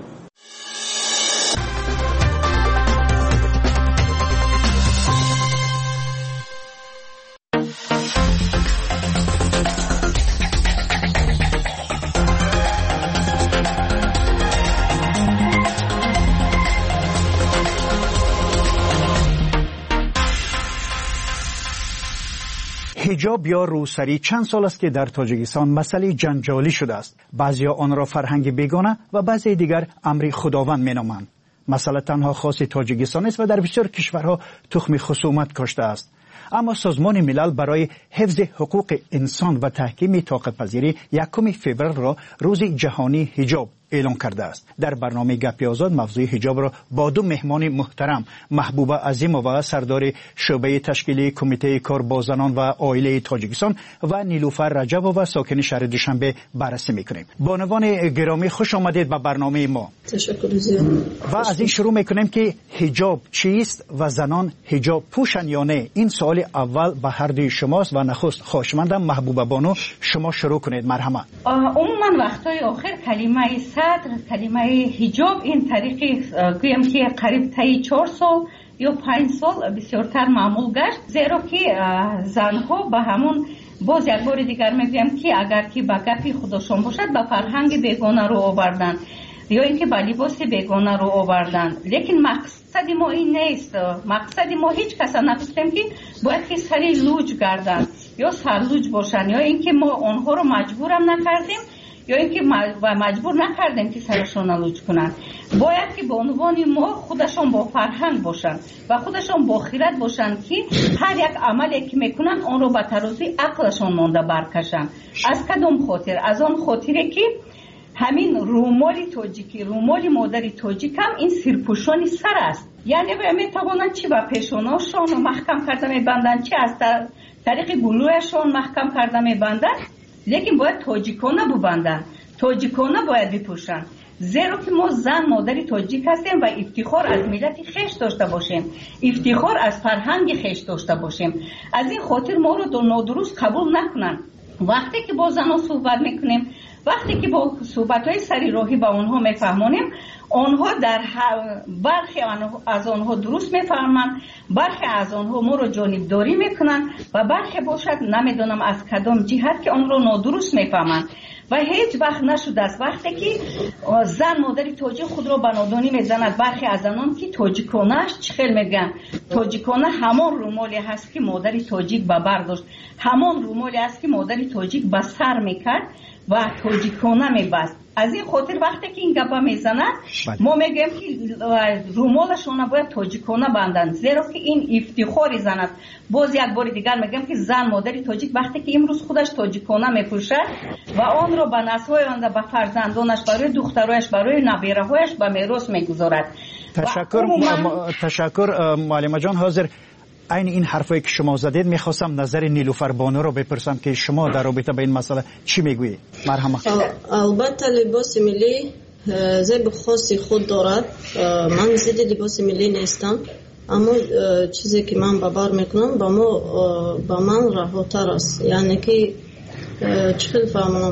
حجاب یا روسری چند سال است که در تاجیکستان مسئله جنجالی شده است. بعضیا آن را فرهنگ بیگانه و بعضی دیگر امر خداوند مینامند. مسئله تنها خاص تاجیکستان است و در بسیار کشورها تخم خصومت کاشته است. اما سازمان ملل برای حفظ حقوق انسان و تحکیم طاقت پذیری یکم فوریه را روز جهانی حجاب اعلام کرده است. در برنامه گپی آزاد موضوع حجاب را با دو مهمان محترم محبوبه عظیمووا سردار شعبه تشکیلی کمیته کار با زنان و عائله تاجیکستان و نیلوفر رجبووا ساکن شهر دوشنبه بررسی میکنیم. بانوان گرامی خوش آمدید به برنامه ما. تشکر زیاد. و از این شروع میکنیم که حجاب چیست و زنان حجاب پوشن یا نه؟ این سوال اول به هر دوی شماست و نخست خواهشمندم محبوبه بانو شما شروع کنید. مرحبا. عموما وقتای آخر کلمه صدر کلمه حجاب این طریقی گویم که قریب تا چهار سال یا پنج سال بسیارتر معمول گشت زیرا که زنها به همون باز یک بار دیگر میگویم که اگر که به گپی خودشون باشد به فرهنگ بیگانه رو آوردن یا اینکه به لباس بیگانه رو آوردن لیکن مقصد ما این نیست مقصد ما هیچ کسا نگفتیم که باید که سری لوج گردن یا سرلوج باشن یا اینکه ما آنها رو مجبورم نکردیم یا اینکه مجبور نکردیم که سرشون لوج کنن باید که به عنوان ما خودشون با فرهنگ باشن و خودشون با خیرت باشن که هر یک عملی که میکنن آن رو به ترازوی عقلشون مانده برکشن از کدام خاطر از آن خاطره که همین رومال تاجیکی، رومال مادری تاجیک هم این سرپوشانی سر است. یعنی میتوانند چی با پیشوناشون محکم کرده میبندن، چی از طریق گلویشون محکم کرده میبندن، لیکن باید تاجیکانه ببندن، تاجیکانه باید بپوشن. زیرا که ما زن مادری تاجیک هستیم و افتخار از ملت خیش داشته باشیم، افتخار از فرهنگ خیش داشته باشیم. از این خاطر ما رو دو نادرست قبول نکنن. وقتی که با زنها صحبت میکنیم، وقتی که با صحبت‌های سری راهی با اونها میفهمونیم، آنها در برخی از آنها درست میفهمند، برخی از آنها ما رو جانبداری میکنن و برخی باشد نمیدونم از کدام جهت که آن رو نادرست میفهمند. و هیچ وقت نشده است وقتی که زن مادری تاجیک خود را به نادانی میزند. برخی از آنان که تاجیکانه‌اش چخیل میگن، تاجیکانه همان رومالی هست که مادری تاجیک به بر داشت، همان رومالی هست که مادری تاجیک به سر میکرد و تاجیکانه میبست. از این خاطر وقتی که این گپا میزنند ما میگیم که رومالشون باید تاجیکانه بندن، زیرا که این افتخار زن است. باز یک بار دیگر میگم که زن مادری تاجیک وقتی که امروز خودش تاجیکانه میپوشد و آن را به نسل‌های آینده، به فرزندانش، برای دخترایش، برای نبیره‌هایش به میراث میگذارد. تشکر م... تشکر معلمه جان. حاضر این این حرفایی که شما زدید میخواستم نظر نیلوفر بانو رو بپرسم که شما در رابطه با این مسئله چی میگویید؟ مرحمت. البته لباس ملی زیب خاصی خود دارد. من ضد لباس ملی نیستم، اما چیزی که من به بار میکنم با ما با من رهاتر است. یعنی که چخیل فهمم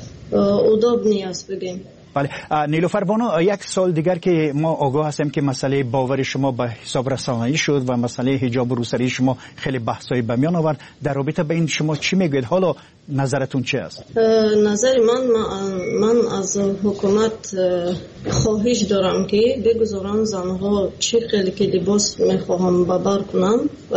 اداب نیست بگیم. بله. نیلوفر بانو، یک سال دیگر که ما آگاه هستیم که مسئله باور شما به حساب رسانه‌ای شد و مسئله حجاب و روسری شما خیلی بحثایی به میان آورد. در رابطه به این شما چی میگوید؟ حالا نظرتون چی است؟ نظر من من از حکومت خواهش دارم که بگذارن زنها چه خیلی که لباس میخواهم ببر کنن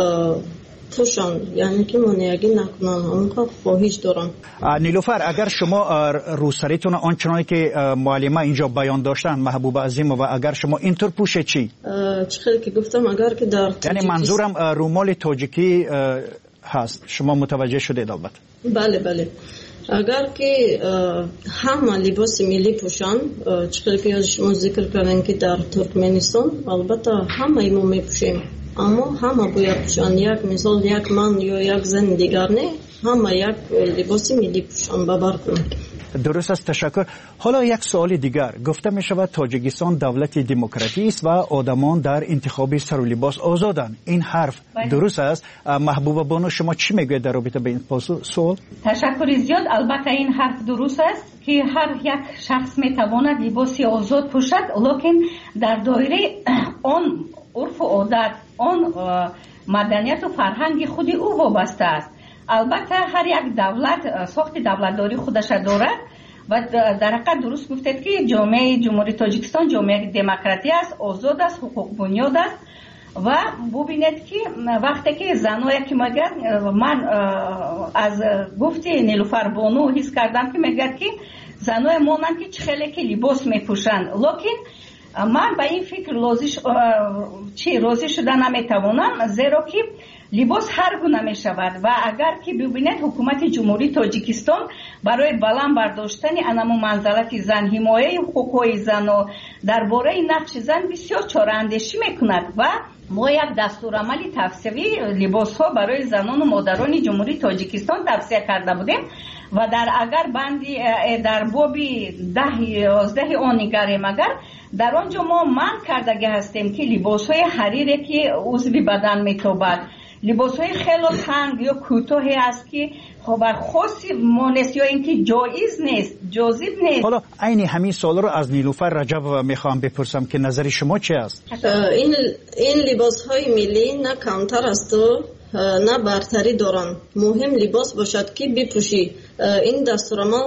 پوشان، یعنی که منیگی نکنن. همونقدر خواهش دارم. نیلوفر، اگر شما روسریتون آنچنانی که معلمه اینجا بیان داشتن محبوب عظیم و اگر شما اینطور پوشه چی؟ چخیلی که گفتم اگر که در یعنی منظورم رومال تاجیکی هست. شما متوجه شدید البته؟ بله بله. اگر که همه لباس ملی پوشن، چخیلی که شما ذکر کردن که در ترکمنستان البته همه ایمو میپوشیم، اما همه باید پوشن. یک مثال یک من یا یک زن دیگر نه، همه یک لباس ملی پوشن ببر کنن. درست است. تشکر. حالا یک سوال دیگر. گفته می شود تاجیکستان دولت دموکراتی است و آدمان در انتخاب سر و لباس آزادند. این حرف درست است؟ محبوبه بانو، شما چی میگوید در رابطه با این سوال؟ تشکر زیاد. البته این حرف درست است که هر یک شخص میتواند لباسی آزاد پوشد، لکن در دایره آن عرف و عادت، آن مدنیت و فرهنگ خود او وابسته است. البته هر یک دولت ساخت دولتداری خودش دارد و در حقیقت درست گفتید که جامعه جمهوری تاجیکستان جامعه دموکراتی است، آزاد است، حقوق بنیاد است. و ببینید که وقتی که زنایی که میگن، من از گفت نیلوفر بانو حس کردم که میگن که زنای مانند که خیلی که لباس میپوشند، لکن من به این فکر راضی چی راضی شده نمیتوانم، زیرا که لباس هر گونه می شود و اگر که ببینید حکومت جمهوری تاجیکستان برای بلند برداشتن انمو منزلت زن، حمایه حقوق زن و درباره نقش زن بسیار چاره‌اندیشی میکند و ما یک دستورالعمل توصیوی لباس ها برای زنان و مادران جمهوری تاجیکستان توصیه کرده بودیم و در اگر بندی در بابی ده یازده آن نگریم، اگر در آنجا ما من کردگی هستیم که لباس های حریری که عضو بدن میتابد، لباس های خیلی تنگ یا کوتاهی است که خبر خاصی مانست یا اینکه جایز نیست، جاذب نیست. حالا عین همین سوال رو از نیلوفر رجب میخوام بپرسم که نظر شما چی است؟ این این لباس های ملی نه کمتر است و نه برتری دارن. مهم لباس باشد که بپوشی. این دستورالعمل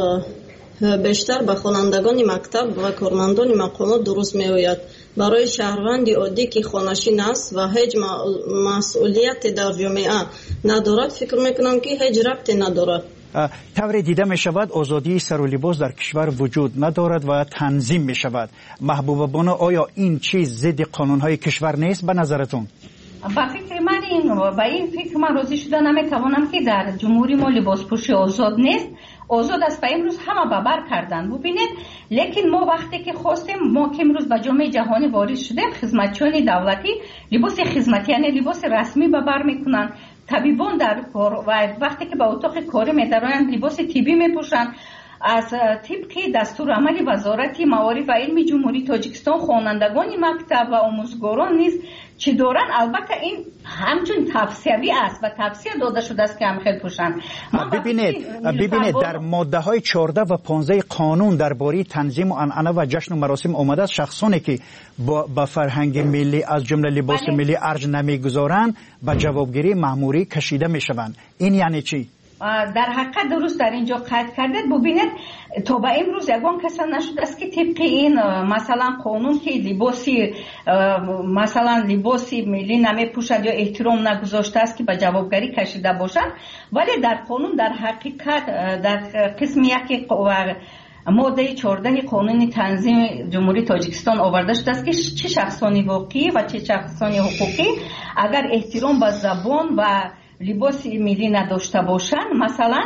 بیشتر به خوانندگان مکتب و کارمندان مقامات درست میآید. برای شهروند عادی که خانشین است و هیچ مسئولیت در جامعه ندارد، فکر میکنم که هیچ ربطی ندارد. طوری دیده می شود آزادی سر و لباس در کشور وجود ندارد و تنظیم می شود. محبوبه بانو، آیا این چیز ضد قانونهای کشور نیست به نظرتون؟ با فکر من این با این فکر من راضی شده نمیتوانم که در جمهوری ما لباس پوشی آزاد نیست. آزاد است و امروز همه ببر کردن. ببینید لیکن ما وقتی که خواستیم، ما که امروز به جامعه جهانی وارد شدیم، خدمتچیان دولتی لباس خدمتی یعنی لباس رسمی ببر میکنن، طبیبان در کار و وقتی که به اتاق کاری میدارن لباس طبی میپوشن. از طبق دستور عمل وزارت معارف و علم جمهوری تاجیکستان خوانندگان مکتب و آموزگاران نیز چی دارن، البته این همچون توصیوی است و توصیه داده شده است که هم خیلی پوشن. ببینید ببینید در ماده های چهارده و پانزده قانون درباره تنظیم و عنعنه و جشن و مراسم آمده است شخصانی که با, با فرهنگ ملی از جمله لباس ملی ارج نمیگذارند به جوابگیری مأموری کشیده میشوند. این یعنی چی؟ در حقیقت درست در اینجا قید کردید. ببینید تا به امروز یگان کسا نشده است که طبق این مثلا قانون که لباسی مثلا لباسی ملی نمی پوشد یا احترام نگذاشته است که به جوابگری کشیده باشند، ولی در قانون در حقیقت در قسم یک ماده چهارده قانون تنظیم جمهوری تاجیکستان آورده شده است که چه شخصانی واقعی و چه شخصانی حقوقی اگر احترام به زبان و لباس ملی نداشته باشند، مثلا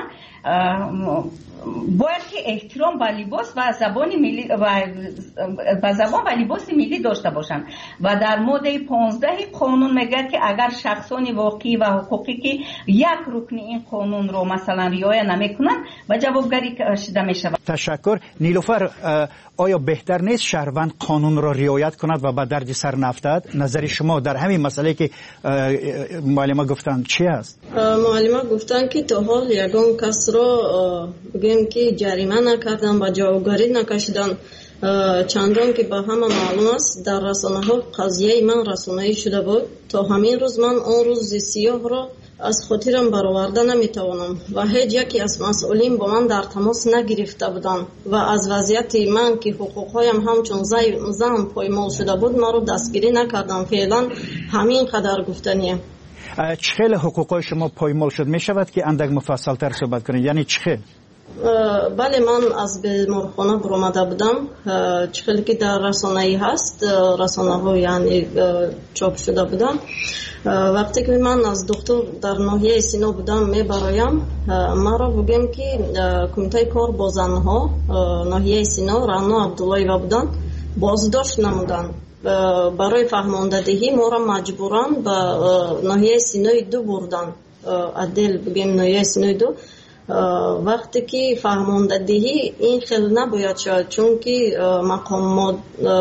باید که احترام به لباس و زبان ملی و به زبان و لباس ملی داشته باشند. و در ماده پانزده قانون میگه که اگر شخصانی واقعی و حقوقی که یک رکن این قانون رو مثلا رعایت نمیکنند و جوابگری کشیده میشود. تشکر. نیلوفر، آیا بهتر نیست شهروند قانون را رعایت کند و به درد سر نفتد؟ نظر شما در همین مسئله که معلمه گفتن چی است؟ معلمه گفتن که تا حال یگان کس را بگیم که جریمه نکردن و جوابگری نکشیدن، چندان که به همه معلوم است در رسانه ها قضیه من رسانه‌ای شده بود. تا همین روز من آن روز سیاه را از خاطرم برآورده نمیتوانم و هیچ یکی از مسئولین با من در تماس نگرفته بودند و از وضعیت من که حقوقهایم همچون زن پایمال شده بود ما رو دستگیری نکردم. فعلا همین قدر گفتنیه. چخیل حقوقهای شما پایمال شد؟ می شود که اندک مفصل تر صحبت کنید؟ یعنی چخیل؟ بله، من از بیمارخانه برآمده بودم. چخیلی که در رسانه ای هست، رسانه ها یعنی چاپ شده بودم. وقتی که من از دکتر در ناحیه سینا بودم میبرایم، ما را بگیم که کمیته کار با زنها ناحیه سینا رانا عبداللهی و بودن بازداشت نمودن. برای فهماندهی ما را مجبوران به ناحیه سینای دو بردن. عدل بگیم ناحیه سینای دو. وقتی که فهماندهی این خیلی نباید شد، چون که مقامات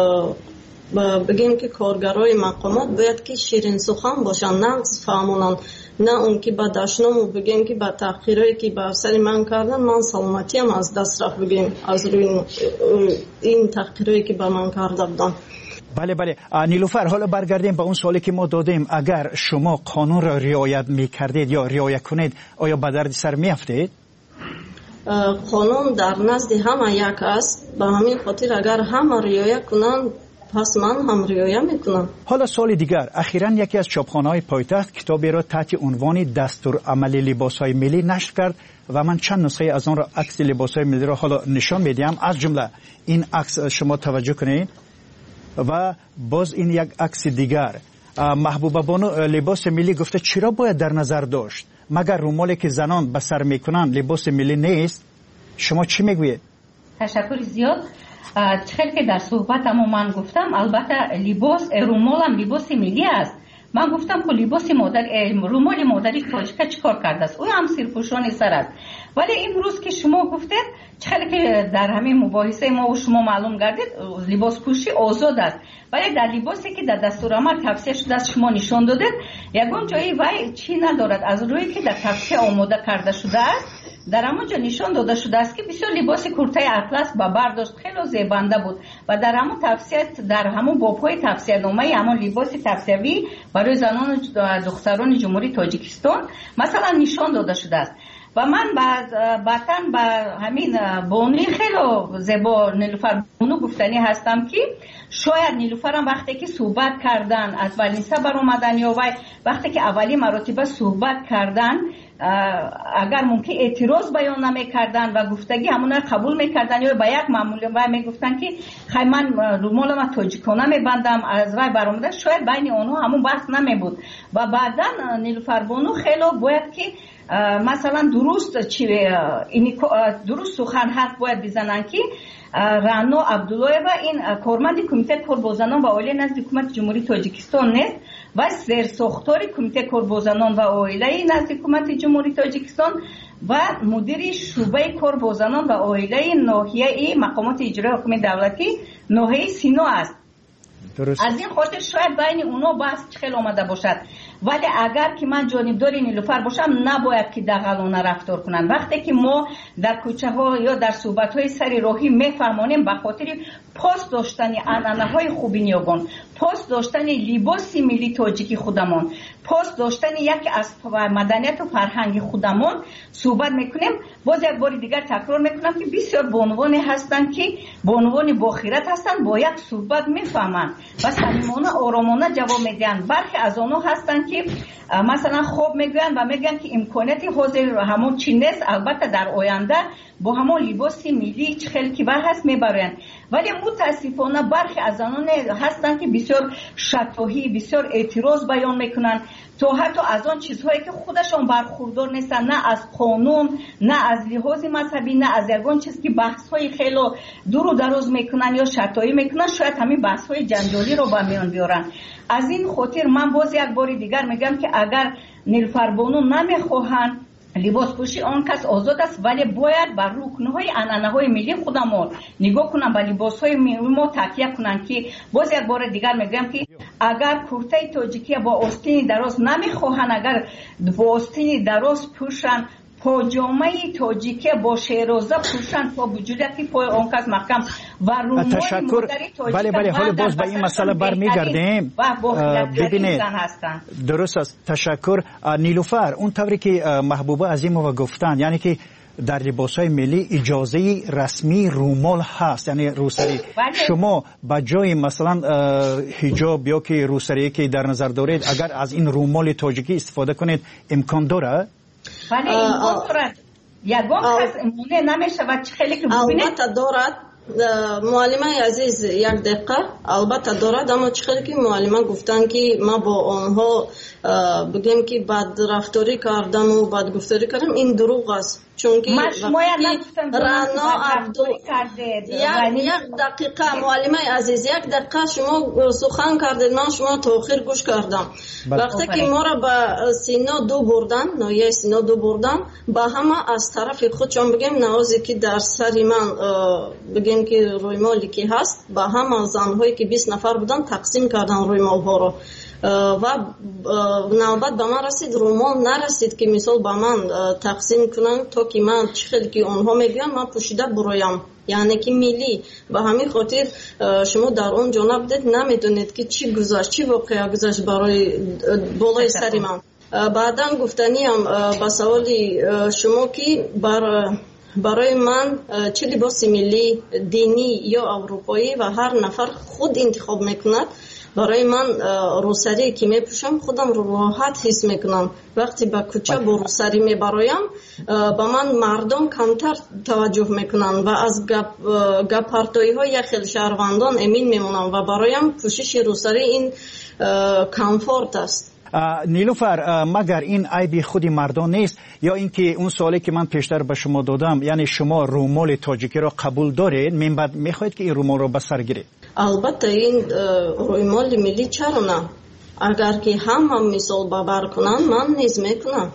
بگیم که کارگرای مقامات باید که شیرین سخن باشن، نه فهمونن، نه اون که با دشنام و بگیم که با تحقیرهایی که بر سر من کردن من سلامتی هم از دست رفت بگیم از روی این تحقیرهایی که بر من کرده بودن. بله بله. نیلوفر، حالا برگردیم به اون سوالی که ما دادیم. اگر شما قانون را رعایت میکردید یا رعایت کنید، آیا به درد سر میافتید؟ قانون در نزد همه یک است، به همین خاطر اگر همه رعایت کنند پس من هم رعایت میکنم. حالا سوال دیگر، اخیراً یکی از چاپخانه‌های پایتخت کتابی را تحت عنوان دستور عملی لباس‌های ملی نشر کرد و من چند نسخه از آن را عکس لباس‌های ملی را حالا نشان میدم. از جمله این عکس شما توجه کنید و باز این یک عکس دیگر. محبوبه بانو لباس ملی گفته چرا باید در نظر داشت؟ مگر رومالی که زنان به سر میکنن لباس ملی نیست؟ شما چی میگویید؟ تشکر زیاد. خیلی که در صحبتم من گفتم البته لباس رومالم لباس ملی است. من گفتم که لباس مادر رومال مادری تاجیکا چیکار کرده است؟ او هم سرپوشان سر است. ولی امروز که شما گفتید خیلی که در همین مباحثه ما و شما معلوم گردید لباس پوشی آزاد است، ولی در لباسی که در دستورالعمل توصیه شده است شما نشان دادید یگان جایی وای چی ندارد از روی که در توصیه آماده کرده شده است. در همونجا نشان داده شده است که بسیار لباس کرته اطلس با برداشت خیلی زیبنده بود و در همون توصیه در همون بابهای توصیه نامه همون لباس توصیوی برای زنان و دختران جمهوری تاجیکستان مثلا نشان داده شده است. و من بعداً با همین بانوی خیلی زیبا نیلوفر بانو گفتنی هستم که شاید نیلوفر هم وقتی که صحبت کردن از ولینسه بر اومدن یا وقتی که اولی مراتبه صحبت کردن اگر ممکن اعتراض بیان نمیکردن و گفتگی همون قبول میکردن یا به یک معمول و میگفتن که خیلی من رومال ما تاجیکانه میبندم از وای برآمده، شاید بین اونها همون بحث نمیبود. و بعدا نیلوفر بانو خیلی باید که مثلا درست چی درست سخن حرف باید بزنن که رانو عبدالله و این کارمند کمیته کاربازانان و عائله نزد حکومت جمهوری تاجیکستان نیست و سرساختار کمیته کاربازانان و عائله نزد حکومت جمهوری تاجیکستان و مدیر شعبه کاربازانان و عائله ناحیه مقامات اجرایی حکومت دولتی ناحیه سینا است. درست. از این خاطر شاید بین اونا بحث خیلی آمده باشد، ولی اگر که من جانبدار نیلوفر باشم نباید که دغلانه رفتار کنن. وقتی که ما در کوچه ها یا در صحبت های سر راهی میفرمانیم به خاطر پاس داشتن عنعنه های خوبی نیاگان، پاس داشتن لباس ملی تاجیکی خودمان، پاس داشتن یک از مدنیت و فرهنگ خودمان صحبت میکنیم، باز یک بار دیگر تکرار میکنم که بسیار بانوانی هستند که بانوان باخیرت هستند، با یک صحبت میفهمند و صمیمانه آرامانه جواب میدن. برخی از آنها هستند که مثلا خوب میگویند و میگن که امکاناتی حاضر همون چی نیست، البته در آینده با همون لباس ملی چه خیلی کبر هست میبرند. ولی متاسفانه برخی از آنها هستند که بسیار شفاهی، بسیار اعتراض بیان میکنن، تو حتی از آن چیزهایی که خودشان برخوردار نیستن، نه از قانون، نه از لحاظ مذهبی، نه از یگان چیز که بحث‌های خیلی دور و دراز میکنن یا شتایی میکنن، شاید همین بحث‌های جنجالی رو به میان بیارن. از این خاطر من باز یک بار دیگر میگم که اگر نیلوفر بانو نمیخواهند لباس پوشی، آن کس آزاد است، ولی باید بر رکنهای عنعنه‌های ملی خودمون نگاه کنن، به لباس‌های ملی ما تکیه کنن. که باز یک بار دیگر میگم که اگر کرته تاجیکی با آستین دراز نمیخواهن، اگر با آستین دراز پوشن، پاجامه تاجیکی با شیرازه پوشن تا وجودی پای آن کس محکم و رومال تشکر. بله بله، حالا باز به این مسئله برمیگردیم. ببینید درست است. تشکر نیلوفر. اون طوری که محبوبه عظیمова گفتن، یعنی که در لباس‌های ملی اجازه رسمی رومال هست، یعنی روسری. شما با جای مثلا حجاب یا که روسری که در نظر دارید، اگر از این رومال تاجیکی استفاده کنید امکان داره؟ ولی امکان دارد. یگان کس امونه نمیشه و خیلی که ببینید البته دارد. معلمه عزیز یک دقیقه، البته دارد، اما چخیلی که معلمه گفتن که ما با آنها بگیم که بد رفتاری کردم و بد گفتاری کردم، این دروغ است. چون که رانا عبدو یک دقیقه معلمه عزیز، یک دقیقه شما سخن کردید، من شما تاخیر گوش کردم. وقتی که ما را به سینا دو بردن، ناحیه سینا دو بردن، با همه از طرف خود چون بگیم نوازی که در سری من بگیم که روی مالی که هست، با همه زنهایی که بیست نفر بودن تقسیم کردن روی مال ها را و نوبت به من رسید، رومال نرسید که مثال به من تقسیم کنن تا که من چخیل که اونها میگن من پوشیده برایم، یعنی که ملی. و همین خاطر شما در اون جانب دید نمیدونید که چی گذشت، چی واقعا گذشت برای بالای سری من. بعدا گفتنی هم با سوالی شما که بر برای من چه لباس ملی دینی یا اروپایی و هر نفر خود انتخاب میکند، برای من روسری که میپوشم خودم رو راحت حس میکنم. وقتی به کوچه با روسری میبرایم با من مردم کمتر توجه میکنن و از گپ گپارتوی های خیلی شهروندان امین میمونم و برایم پوشش روسری این کامفورت است. نیلوفر، مگر این عیب خودی مردان نیست یا اینکه اون سوالی که من پیشتر به شما دادم، یعنی شما رومال تاجیکی را قبول دارید، من بعد میخواید که این رومال را به سر گیرید؟ البته این رومال ملی چرا نه؟ اگر که هم هم مثال ببر کنن من نیز میکنم.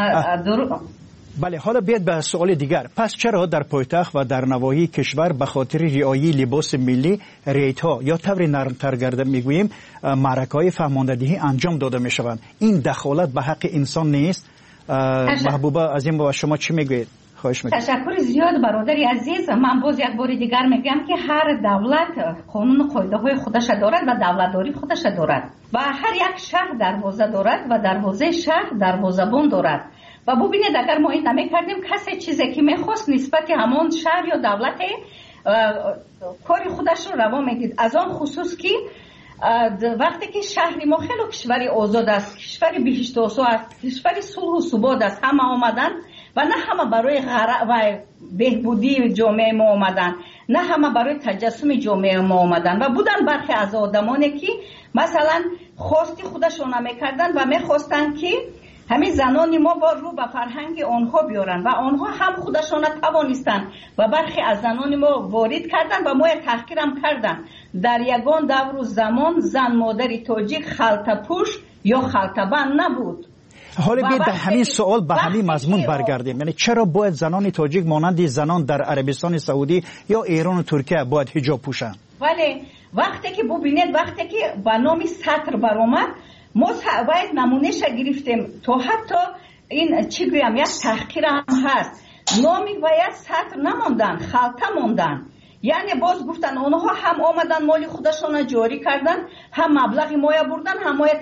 بله، حالا بیاد به سوال دیگر. پس چرا در پایتخت و در نواحی کشور به خاطر رعایت لباس ملی ریت‌ها یا طور نرمتر گرده میگوییم معرکه‌های فهماندهی انجام داده میشوند؟ این دخالت به حق انسان نیست؟ محبوبه عظیم و شما چی میگویید؟ خواهش میکنم. تشکر زیاد برادری عزیز. من باز یک بار دیگر میگم که هر دولت قانون و قاعده های خودش دارد و دولتداری خودش دارد و هر یک شهر دروازه دارد و دروازه شهر دروازه‌بان دارد. و ببینید اگر ما این نمی‌کردیم کسی چیزی که می‌خواست نسبت همون شهر یا دولت کاری خودش رو روا میدید. از آن خصوص که وقتی که شهر ما خیلی کشوری آزاد است، کشوری بهشت آسا است، کشوری صلح و ثبات است، همه آمدن و نه همه برای غرق و بهبودی جامعه ما آمدن، نه همه برای تجسم جامعه ما آمدن و بودن برخی از آدمانی که مثلا خواستی خودشون میکردن و میخواستن که همین زنان ما با رو به فرهنگ آنها بیارن و آنها هم خودشان توانستن و برخی از زنان ما وارد کردن و ما تحقیرم کردن. در یگان دور و زمان زن مادری تاجیک خلطه پوش یا خلطه بند نبود. حالا بیاید به همین سوال به همین مضمون برگردیم. یعنی چرا باید زنان تاجیک مانند زنان در عربستان سعودی یا ایران و ترکیه باید حجاب پوشن؟ ولی وقتی که ببینید وقتی که به نام سطر برآمد ما باید نمونهش گرفتیم تا حتی این چی گویم یک تحقیر هم هست، نامی باید سطر نماندن، خلطه ماندن. یعنی باز گفتن اونها هم آمدن مال خودشون جاری کردن، هم مبلغ مایه بردن، هم مایه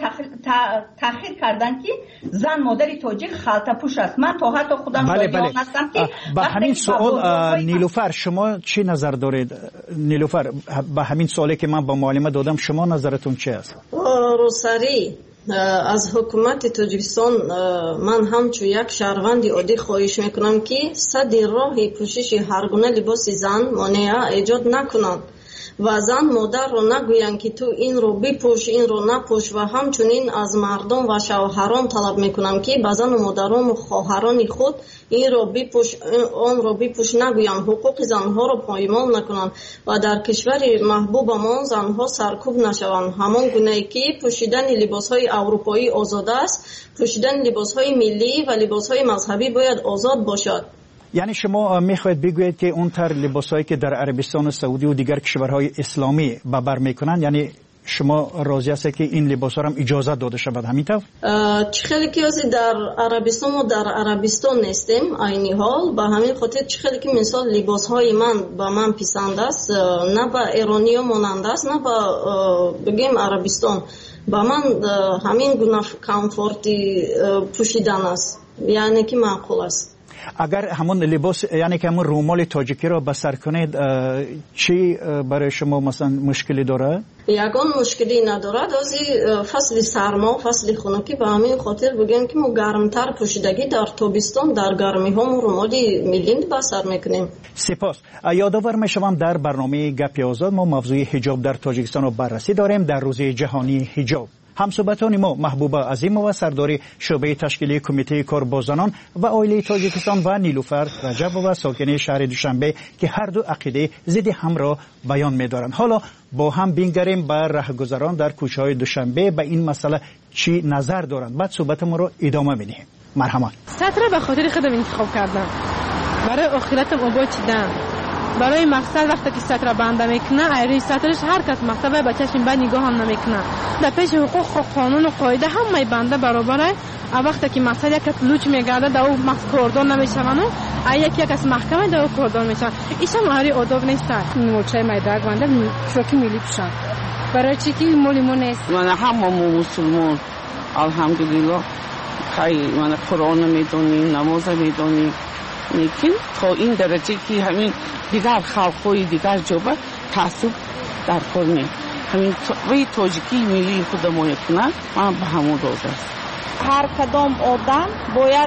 تأخیر کردن که زن مادری تاجیک خلطه پوش است. من تا حتی خودم بله دادیان بله. هستم که به همین سوال نیلوفر شما چی نظر دارید؟ نیلوفر به همین سوالی که من با معلمه دادم شما نظرتون چی است؟ روسری از حکومت تاجیکستان من همچون یک شهروند عادی خواهش میکنم که صد راه پوشش هر گونه لباس زن مانع ایجاد نکنند و زن مادر رو نگویند که تو این رو بپوش این رو نپوش و همچنین از مردم و شوهران طلب میکنم که به زن و مادران و خواهران خود این رو بپوش آن رو بپوش نگویند، حقوق زنها رو پایمال نکنند و در کشور محبوبمان زنها سرکوب نشوند. همان گونه‌ای که پوشیدن لباسهای اروپایی آزاد است، پوشیدن لباسهای ملی و لباسهای مذهبی باید آزاد باشد. یعنی شما میخواید بگویید که اون تر لباسایی که در عربستان سعودی و دیگر کشورهای اسلامی به بر میکنن، یعنی شما راضی هستید که این لباسا هم اجازه داده شود همینطور؟ چه خیلی که در عربستان و در عربستان نیستیم عینی حال، به همین خاطر چه خیلی که مثال لباسهای من به من پسند است، نه به ایرانی ها مانند است نه به بگیم عربستان، به من همین گونه کامفورتی پوشیدن است، یعنی که معقول است. اگر همون لباس یعنی که همون رومال تاجیکی را به سر کنید چی برای شما مثلا مشکلی داره؟ یگان مشکلی ندارد، از فصل سرما فصل خنکی به همین خاطر بگیم که ما گرمتر پوشیدگی در تابستان در گرمی ها ما رومالی میلیند به سر میکنیم. سپاس. یادآور میشوم در برنامه گپ آزاد ما موضوع حجاب در تاجیکستان رو بررسی داریم در روز جهانی حجاب. همصحبتان ما محبوبه عظیمова سردار شعبه تشکیلی کمیته کار با زنان و عائله تاجیکستان و نیلوفر رجبova ساکن شهر دوشنبه که هر دو عقیده ضد هم را بیان می‌دارند. حالا با هم بینگریم بر رهگذران در کوچه‌های دوشنبه به این مسئله چی نظر دارند. بعد صحبت ما رو ادامه می‌دهیم. مرحبا. سطر به خاطر خودم انتخاب کردم. برای آخرتم آباد چیدم. برای مقصد وقتی که سطر بنده میکنه ایری سطرش هر کس مقصد به چشم بد نگاه هم نمیکنه. در پیش حقوق و قانون و قاعده همه بنده برابره. وقتی که مقصد یک کس لوچ میگرده در او مقصد کردان نمیشون و یکی یک از محکمه در او کردان میشن. ایش هم هری آداب نیست. موچه میدرگ بنده فروکی میلی پوشن. برای چی که مولیمون نیست؟ من همه مسلمان الحمدلله خیلی من قرآن میدونی نماز میدونی لیکن تا این درجه که همین دیگر خلقای دیگر جوبه تعصب در کار نیم همین وی تاجیکی ملی خود ما کنه من به همون راضی است. هر کدام آدم باید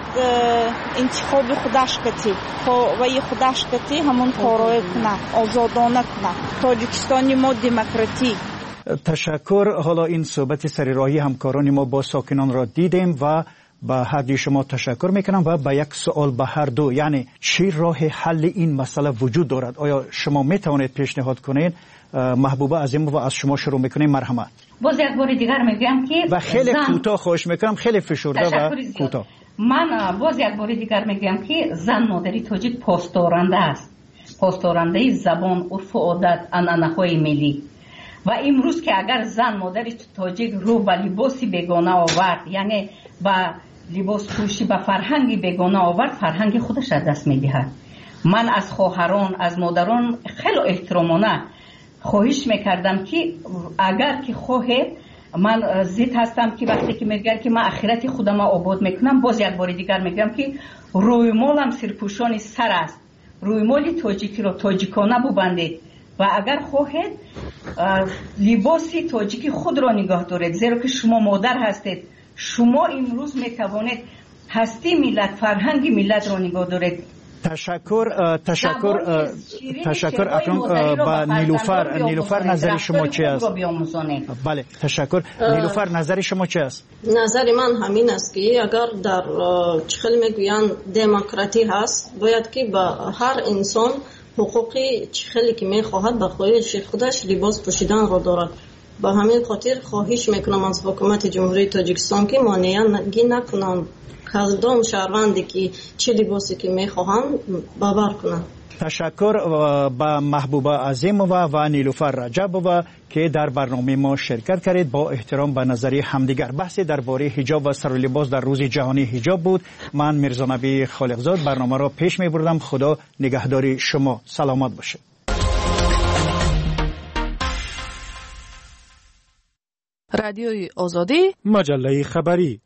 انتخاب خودش کتی وی خودش کتی همون کارای کنه آزادانه کنه. تاجیکستانی ما دموکراتی. تشکر. حالا این صحبت سریراهی همکاران ما با ساکنان را دیدیم و با هر دوی شما تشکر میکنم و با یک سوال به هر دو، یعنی چی راه حل این مسئله وجود دارد؟ آیا شما میتوانید پیشنهاد کنید؟ محبوبه عظیمova از شما شروع میکنیم. مرحمت. باز یک بار دیگر میگم که و خیلی کوتاه خواهش میکنم، خیلی فشرده و کوتاه. من باز یک بار دیگر میگم که زن مادری تاجیک پاسدارنده است، پاسدارنده زبان، عرف و عادت، عنعنه‌های ملی. و امروز که اگر زن مادری تاجیک رو به لباسی بیگانه آورد، یعنی با لباس پوشی به فرهنگی بیگانه آورد، فرهنگ خودش از دست میدهد. من از خواهران از مادران خیلی احترامانه خواهش میکردم که اگر که خواهید من ضد هستم که وقتی که میگن که من آخرت خودم آباد میکنم، باز یک بار دیگر میگم که روی مالم سرپوشان سر است. روی مال تاجیکی رو تاجیکانه ببندید، و اگر خواهید لباسی تاجیکی خود را نگاه دارید، زیرا که شما مادر هستید. شما امروز میتوانید هستی ملت، فرهنگ ملت را نگاه دارید. تشکر تشکر تشکر اکرم. با نیلوفر نیلوفر نظر شما چی است؟ بله تشکر. نیلوفر نظر شما چی است؟ نظر من همین است که اگر در چخل میگویند دموکراتی هست، باید که با هر انسان حقوقی چخلی که میخواهد به خواهش خودش لباس پوشیدن را دارد. با همین خاطر خواهش میکنم از حکومت جمهوری تاجیکستان که مانعی نکنند کدام شهروندی که چه لباسی که میخواهند باور کنند. تشکر با محبوبه عظیمова و نیلوفر رجبova که در برنامه ما شرکت کردید. با احترام به نظری همدیگر بحث درباره حجاب و سر و لباس در روز جهانی حجاب بود. من میرزا نبی خالقزاد برنامه را پیش میبردم. خدا نگهداری شما. سلامت باشید. رادیوی آزادی، مجله خبری.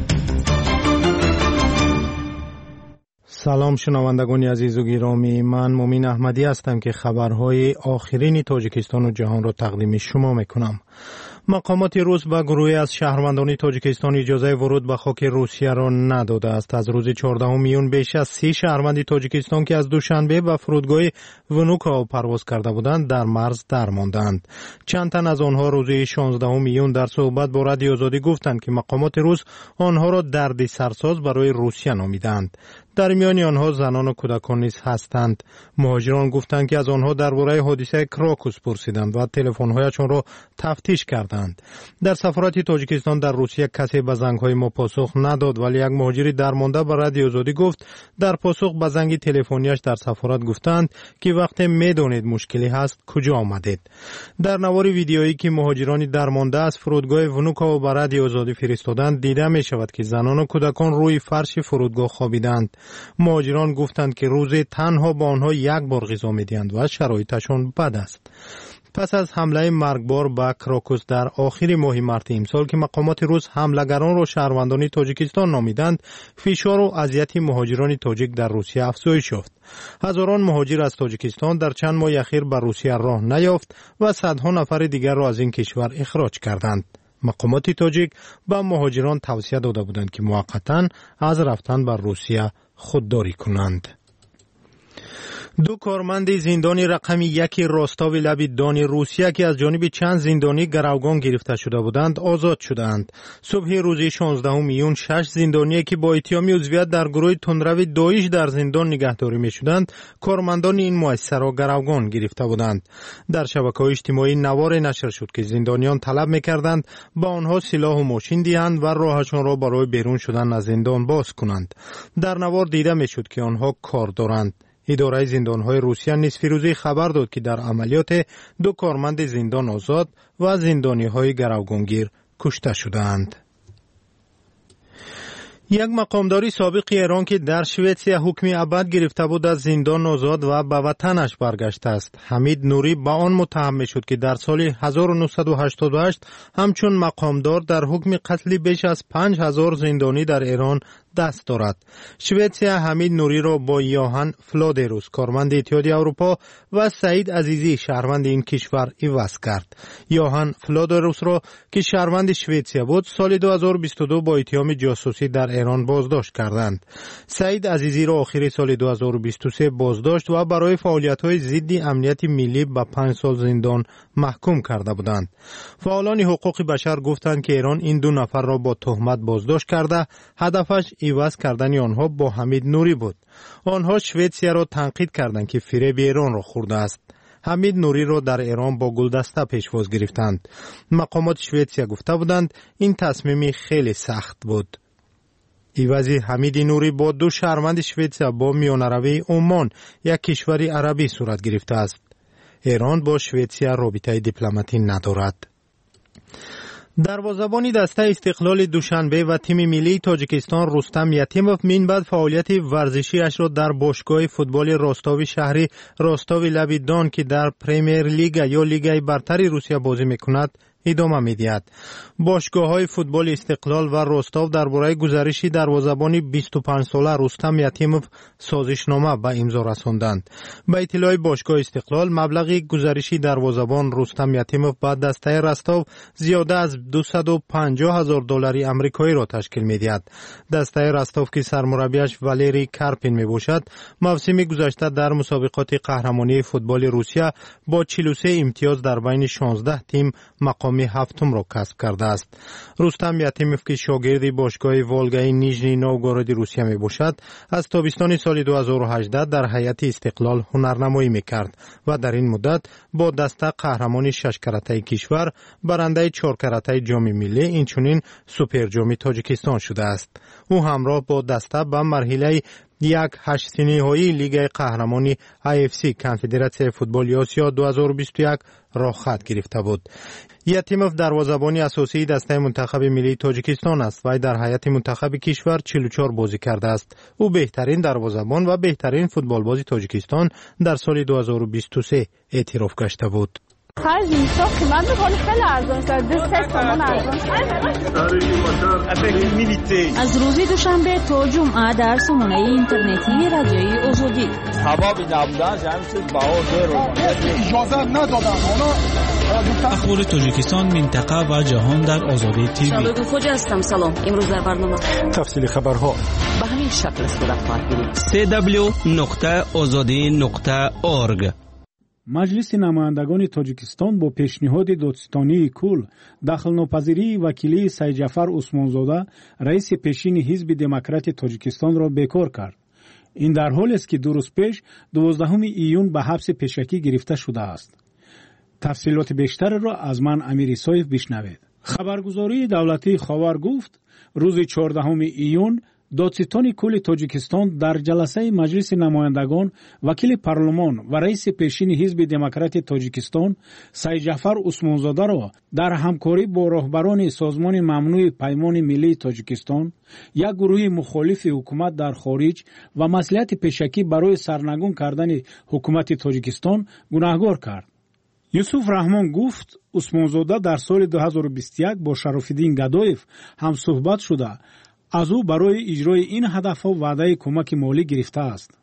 سلام شنوندگان عزیز و گرامی، من مومین احمدی هستم که خبرهای آخرین تاجیکستان و جهان را تقدیم شما میکنم. مقامات روس به گروهی از شهروندان تاجیکستان اجازه ورود به خاک روسیه را نداده است. از روز چهاردهم میون بیش از سی شهروند تاجیکستان که از دوشنبه به فرودگاه ونوکا پرواز کرده بودند در مرز درماندند. چند تن از آنها روز شانزدهم میون در صحبت با رادیو آزادی گفتند که مقامات روس آنها را دردی سرساز برای روسیه نامیدند. در میان آنها زنان و کودکان نیز هستند. مهاجران گفتند که از آنها درباره حادثه کراکوس پرسیدند و تلفن‌هایشان را تفتیش کردند. در سفارت تاجیکستان در روسیه کسی به زنگ‌های ما پاسخ نداد، ولی یک مهاجر درمانده به رادیو آزادی گفت در پاسخ به زنگ تلفنیش در سفارت گفتند که وقتی می‌دانید مشکلی هست کجا آمدید. در نوار ویدیویی که مهاجران درمانده از فرودگاه ونوکا و به رادیو آزادی فرستادند دیده می‌شود که زنان و کودکان روی فرش فرودگاه خوابیدند. مهاجران گفتند که روزی تنها با آنها یک بار غذا می‌دهند و شرایطشان بد است. پس از حمله مرگبار به کراکوس در آخر ماه مارس امسال که مقامات روس حملگران را شهروندان تاجیکستان نامیدند، فشار و اذیت مهاجران تاجیک در روسیه افزایش یافت. هزاران مهاجر از تاجیکستان در چند ماه اخیر به روسیه راه نیافت و صدها نفر دیگر را از این کشور اخراج کردند. مقامات تاجیک به مهاجران توصیه داده بودند که موقتا از رفتن به روسیه خودداری کنند. دو کارمند زندان رقم یک راستاوی لب دان روسیه که از جانب چند زندانی گروگان گرفته شده بودند آزاد شدند. صبح روز شانزدهم میون شش زندانی که با اتهام عضویت در گروه تندرو داعش در زندان نگهداری میشدند کارمندان این مؤسسه را گروگان گرفته بودند. در شبکه‌های اجتماعی نوار نشر شد که زندانیان طلب میکردند با آنها سلاح و ماشین دهند و راهشان را برای بیرون شدن از زندان باز کنند. در نوار دیده میشد که آنها کار دارند. اداره زندان‌های روسیه نصف روزی خبر داد که در عملیات دو کارمند زندان آزاد و زندانی‌های گروگانگیر کشته شدند. یک مقامداری سابق ایران که در سوئیسرا حکم ابد گرفته بود از زندان آزاد و به وطنش برگشته است. حمید نوری با آن متهم می‌شد که در سال هزار و نهصد و هشتاد و هشت همچون مقامدار در حکم قتل بیش از پنج هزار زندانی در ایران دست دارد. سوئیسرا حمید نوری را با یوهان فلادروس کارمند اتحادیه اروپا و سعید عزیزی شهروند این کشور عوض کرد. یوهان فلادروس را که شهروند سوئیسرا بود سال دو هزار و بیست و دو با اتهام جاسوسی در ایران بازداشت کردند. سعید عزیزی را آخر سال دو هزار و بیست و سه بازداشت و برای فعالیت‌های ضد امنیت ملی به پنج سال زندان محکوم کرده بودند. فعالان حقوق بشر گفتند که ایران این دو نفر را با تهمت بازداشت کرده، هدفش عوض کردن آنها با حمید نوری بود. آنها سوئیسرا را تنقید کردند که فریب ایران را خورده است. حمید نوری را در ایران با گلدسته پیشواز گرفتند. مقامات سوئیسرا گفته بودند این تصمیم خیلی سخت بود. عوض حمید نوری با دو شهروند سوئیسرا با میانروی عمان یک کشور عربی صورت گرفته است. ایران با سوئیسرا رابطه دیپلماتی ندارد. دروازه‌بان دسته استقلال دوشنبه و تیم ملی تاجیکستان رستم یتیموف من بعد فعالیت ورزشی اش را در باشگاه فوتبال راستاوی شهری راستاوی لب دان که در پریمیر لیگ یا لیگ برتر روسیه بازی میکند ادامه می‌دهد. باشگاه‌های فوتبال استقلال و رستاو درباره گزارشی دروازه‌بان بیست و پنج ساله رستم یتیموف سازشنامه به امضا رساندند. به اطلاع باشگاه استقلال مبلغ گزارشی دروازه‌بان رستم یتیموف به دسته رستاو زیاده از دویست و پنجاه هزار دلار آمریکایی را تشکیل می‌دهد. دسته رستاو که سرمربیش والری کارپین میباشد، موسم گذشته در مسابقات قهرمانی فوتبال روسیه با چهل و سه امتیاز در بین شانزده تیم مقام هفتم را کسب کرده است. رستم یتیموف که شاگرد باشگاه والگای نیژنی نوگورود روسیه می باشد، از تابستان سال دو هزار و هجده در هیئت استقلال هنرنمایی میکرد و در این مدت با دسته قهرمان شش کرته کشور، برنده چهار کرته جام ملی، اینچنین سوپر جام تاجیکستان شده است. او همراه با دسته به مرحله یک هشت نهایی لیگ قهرمانی آی اف سی کنفدراسیون فوتبال آسیا دو هزار و بیست و یک راه خط گرفته بود. یتیموف دروازه‌بان اساسی دسته منتخب ملی تاجیکستان است و در هیئت منتخب کشور چهل و چهار بازی کرده است. او بهترین دروازه‌بان و بهترین فوتبالباز تاجیکستان در سال دو هزار و بیست و سه اعتراف گشته بود. خرج نیستا قیمت بخوری خیلی ارزان است. دو سه تومان ارزان. از روز دوشنبه تا جمعه در سامانه اینترنتی رادیوی آزادی. هوا بی نبودن جمعیت باور رو اجازه ندادن. اخبار تاجیکستان، منطقه و جهان در آزادی تیوی. شبکه خوج هستم. سلام. امروز در برنامه تفصیل خبرها به همین شکل صورت خواهد گرفت. دبلیو دبلیو دبلیو نقطه آزادی نقطه اورگ. مجلس نمایندگان تاجیکستان با پیشنهاد دادستانی کل دخل‌ناپذیری وکیلی سید جعفر عثمانزاده رئیس پیشین حزب دموکرات تاجیکستان را بیکار کرد. این در حالی است که دو روز پیش دوازدهم ایون به حبس پیشکی گرفته شده است. تفصیلات بیشتر را از من امیر ایسایف بشنوید. خبرگزاری دولتی خاور گفت روز چهاردهم ایون دادستان کل تاجیکستان در جلسه مجلس نمایندگان وکیل پارلمان و رئیس پیشین حزب دموکرات تاجیکستان سید جعفر عثمانزاده را در همکاری با راهبران سازمان ممنوع پیمان ملی تاجیکستان، یک گروه مخالف حکومت در خارج و مصلحت پیشکی برای سرنگون کردن حکومت تاجیکستان گناهکار کرد. یوسف رحمان گفت عثمانزاده در سال دو هزار و بیست و یک با شراف‌الدین گدایف هم صحبت شده از او برای اجرای این هدفها وعده کمک مالی گرفته است.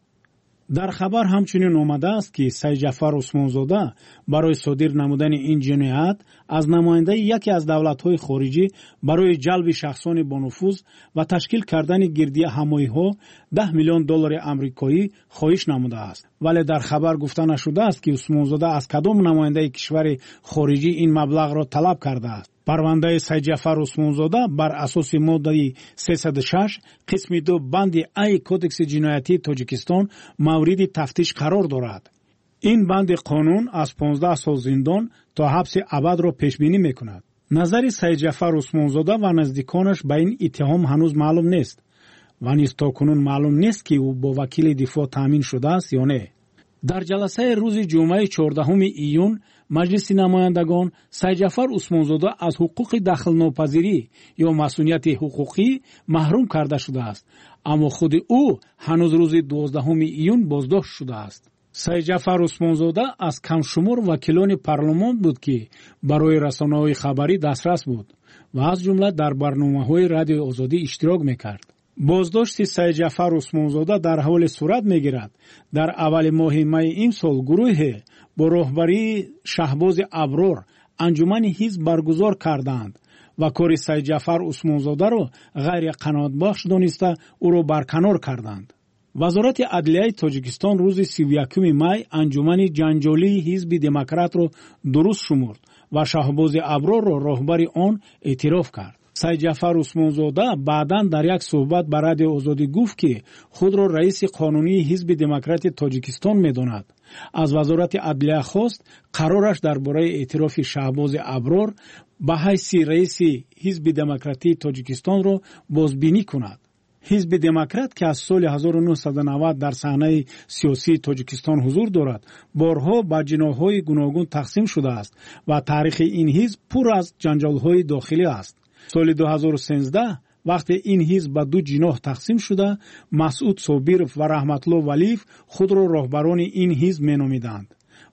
در خبر همچنین آمده است که سید جعفر عثمانزاده برای صادر نمودن این جنایت از نماینده یکی از دولت‌های خارجی برای جلب شخصان با نفوذ و تشکیل کردن گردی همایی‌ها ده میلیون دلار آمریکایی خواهش نموده است. ولی در خبر گفته نشده است که عثمانزاده از کدام نماینده کشور خارجی این مبلغ را طلب کرده است. پرونده سید جعفر عثمانزاده بر اساس ماده سیصد و شش قسم دو بند ای کودکس جنایتی تاجیکستان مورد تفتیش قرار دارد. این بند قانون از پانزده سال زندان تا حبس ابد را پیش بینی میکند. نظر سید جعفر عثمانزاده و نزدیکانش به این اتهام هنوز معلوم نیست و نیز تاکنون معلوم نیست که او با وکیل دفاع تامین شده است یا نه. در جلسه روز جمعه چهاردهم ایون مجلس نمایندگان سید جعفر عثمانزاده از حقوق دخل ناپذیری یا مسئولیت حقوقی محروم کرده شده است، اما خود او هنوز روز دوازدهم ایون بازداشت شده است. سید جعفر عثمانزاده از کم شمار وکیلان پارلمان بود که برای رسانه‌های خبری دسترس بود و از جمله در برنامه‌های رادیو آزادی اشتراک می‌کرد. بازداشت سید جعفر عثمانزاده در حال صورت می‌گیرد. در اول ماه می این سال گروه با راهبری شهباز ابرار انجمن حزب برگزار کردند و کار سید جعفر عثمانزاده را غیر قناعت بخش دانسته او را برکنار کردند. وزارت عدلیه تاجیکستان روز سی و یکم می انجمن جنجالی حزب دموکرات را درست شمرد و شهباز ابرار را راهبر آن اعتراف کرد. سید جعفر عثمانزاده بعداً در یک صحبت به رادیو آزادی گفت که خود را رئیس قانونی حزب دموکرات تاجیکستان می‌داند. از وزارت عدلیه خواست قرارش درباره اعتراف شهباز ابرار به حیث رئیس حزب دموکراتی تاجیکستان را بازبینی کند. حزب دموکرات که از سال هزار و نهصد و نود در صحنه سیاسی تاجیکستان حضور دارد، بارها به جناح‌های گوناگون تقسیم شده است و تاریخ این حزب پر از جنجال‌های داخلی است. سال دو هزار و سیزده وقتی این حزب به دو جناح تقسیم شده، مسعود صابرов و رحمت الله ولیف خود را راهبران این حزب مینامیدند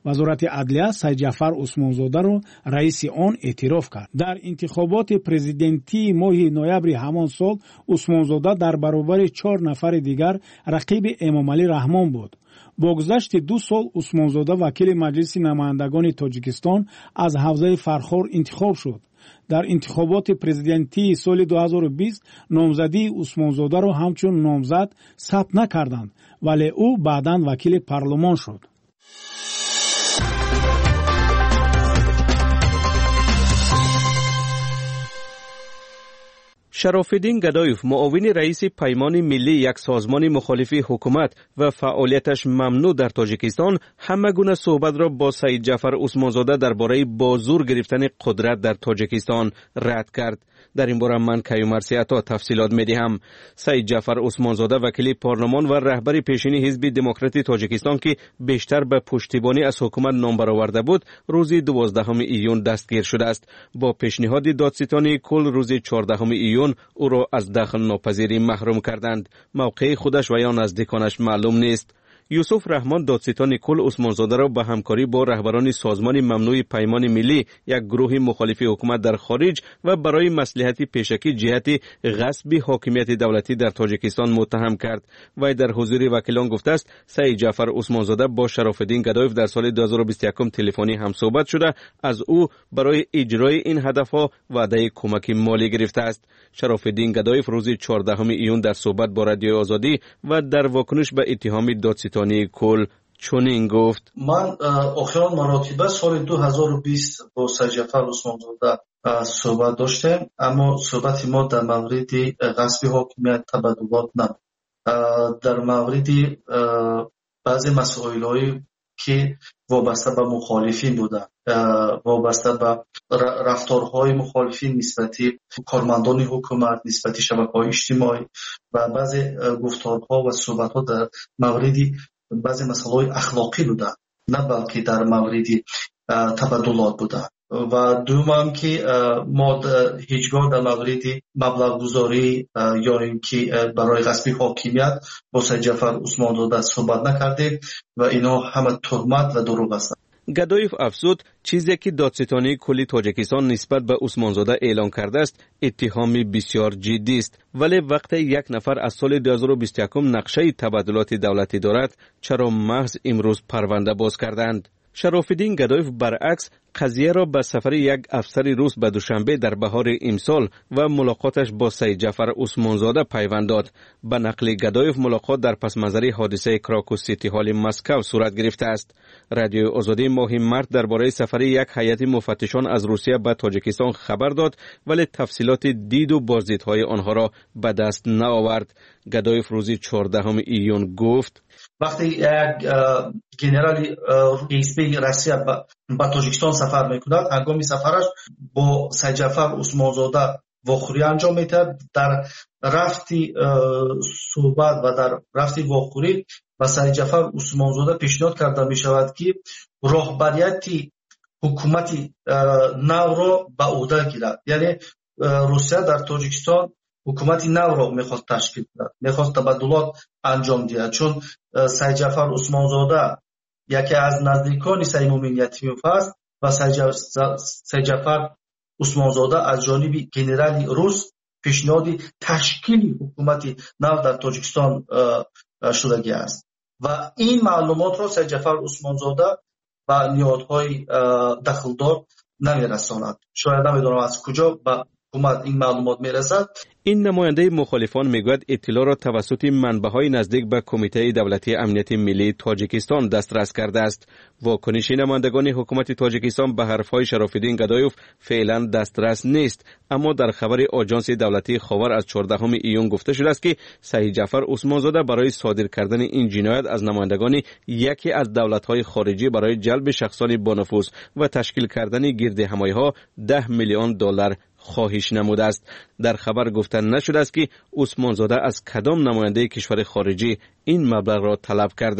وزارت عدلیه سید جعفر عثمانزاده را رئیس آن اعتراف کرد. در انتخابات پرزیدنتی ماه نوامبر همان سال عثمانزاده در برابر چهار نفر دیگر رقیب امامعلی رحمان بود. با گذشت دو سال عثمانزاده وکیل مجلس نمایندگان تاجیکستان از حوزه فرخار انتخاب شد. در انتخابات پرزیدنتی سال دو هزار و بیست نامزدی عثمانزاده را همچون نامزد ثبت نکردند ولی او بعداً وکیل پارلمان شد. شرافالدین گدایف معاون رئیس پیمان ملی یک سازمان مخالف حکومت و فعالیتش ممنوع در تاجیکستان همه گونه صحبت را با سید جعفر عثمانزاده درباره بازور گرفتن قدرت در تاجیکستان رد کرد. در این باره من کیومرثی عطا تفصیلات می‌دهم. سید جعفر عثمانزاده وکیل پارلمان و رهبر پیشین حزب دموکرات تاجیکستان که بیشتر به پشتیبانی از حکومت نام برآورده بود، روز دوازدهم ایون دستگیر شده است. با پیشنهاد دادستانی کل روز چهاردهم ایون او را از دخل ناپذیری محروم کردند. موقع خودش و یا نزدیکانش معلوم نیست. یوسف رحمان دادستان کل عثمانزاده را به همکاری با رهبران سازمان ممنوع پیمان ملی یک گروه مخالف حکومت در خارج و برای مصلحت پیشکی جهت غصب حاکمیت دولتی در تاجیکستان متهم کرد. وی در حضور وکیلان گفته است سید جعفر عثمانزاده با شرافالدین گدایف در سال دو هزار و بیست و یک تلفنی هم صحبت شده، از او برای اجرای این هدفها وعده کمک مالی گرفته است. شرافالدین گدایف روز چهاردهم ایون در صحبت با رادیوی آزادی و در واکنش به اتهام دادستانی کل چنین گفت: من آخرین مراتبه سال دو هزار و بیست با سید جعفر عثمانزاده صحبت داشتیم، اما صحبت ما در مورد غصب حاکمیت تبادلات نبود. در مورد بعضی مسائلی که وابسته به مخالفین بوده، وابسته به رفتارهای مخالفین نسبتی کارمندان حکومت، نسبتی شبکه‌های اجتماعی و بعضی گفتارها و صحبت‌ها در مورد بعضی مسائل اخلاقی بوده، نه بلکه در مورد تبادلات بوده. و دوم که ما هیچگاه در مورد مبلغ گذاری یا اینکه برای غصب حاکمیت با سید جعفر عثمانزاده صحبت نکردیم و اینا همه تهمت و دروغ هستند. گدایف افزود چیزی که دادستانی کلی تاجیکستان نسبت به عثمانزاده اعلان کرده است اتهامی بسیار جدی است، ولی وقتی یک نفر از سال دو هزار و بیست و یک نقشه تبادلات دولتی دارد چرا محض امروز پرونده باز کردند؟ شرافالدین گدایف برعکس قضیه را به سفر یک افسر روس به دوشنبه در بهار امسال و ملاقاتش با سید جعفر عثمانزاده پیوند داد. به نقل گدایف ملاقات در پس منظر حادثه کراکو سیتی هال مسکو صورت گرفته است. رادیو آزادی ماه مارس درباره سفر یک هیئت مفتشان از روسیه به تاجیکستان خبر داد، ولی تفصیلات دید و بازدیدهای آنها را به دست نآورد. گدایف روز چهاردهم ایون گفت: وقتی یک گنرال حزب روسیه به تاجیکستان سفر میکند، هنگام سفرش با سید جعفر عثمانزاده واخوری انجام میدهد. در رفتی صحبت و در رفتی واخوری و سید جعفر عثمانزاده پیشنهاد کرده می شود که راهبریت حکومت نو را به عهده گیرد. یعنی روسیه در تاجیکستان حکومت نو را میخواست تشکیل دهد، میخواست تبادلات انجام دهد، چون سید جعفر عثمانزاده یکی از نزدیکان سید مومن یتیموف است و سید جعفر عثمانزاده از جانب گنرال روس پیشنهاد تشکیل حکومت نو در تاجیکستان شدگی است و این معلومات را سید جعفر عثمانزاده و نهادهای دخلدار نمیرساند. شاید نمیدونم از کجا به حکومت این معلومات میرسد. این نماینده مخالفان میگوید اطلاع را توسط منبع‌های نزدیک به کمیته دولتی امنیت ملی تاجیکستان دسترس کرده است. واکنش نمایندگان حکومت تاجیکستان به حرفهای شرافالدین گدایف فعلا دسترس نیست، اما در خبر آژانس دولتی خاور از چهاردهم ایون گفته شده است که سید جعفر عثمانزاده برای صادر کردن این جنایت از نمایندگان یکی از دولت‌های خارجی برای جلب شخصان با نفوذ و تشکیل کردن گرد همایی‌ها ده میلیون دلار خواهش نموده است. در خبر گفته نشده است که عثمانزاده از کدام نماینده کشور خارجی این مبلغ را طلب کرده.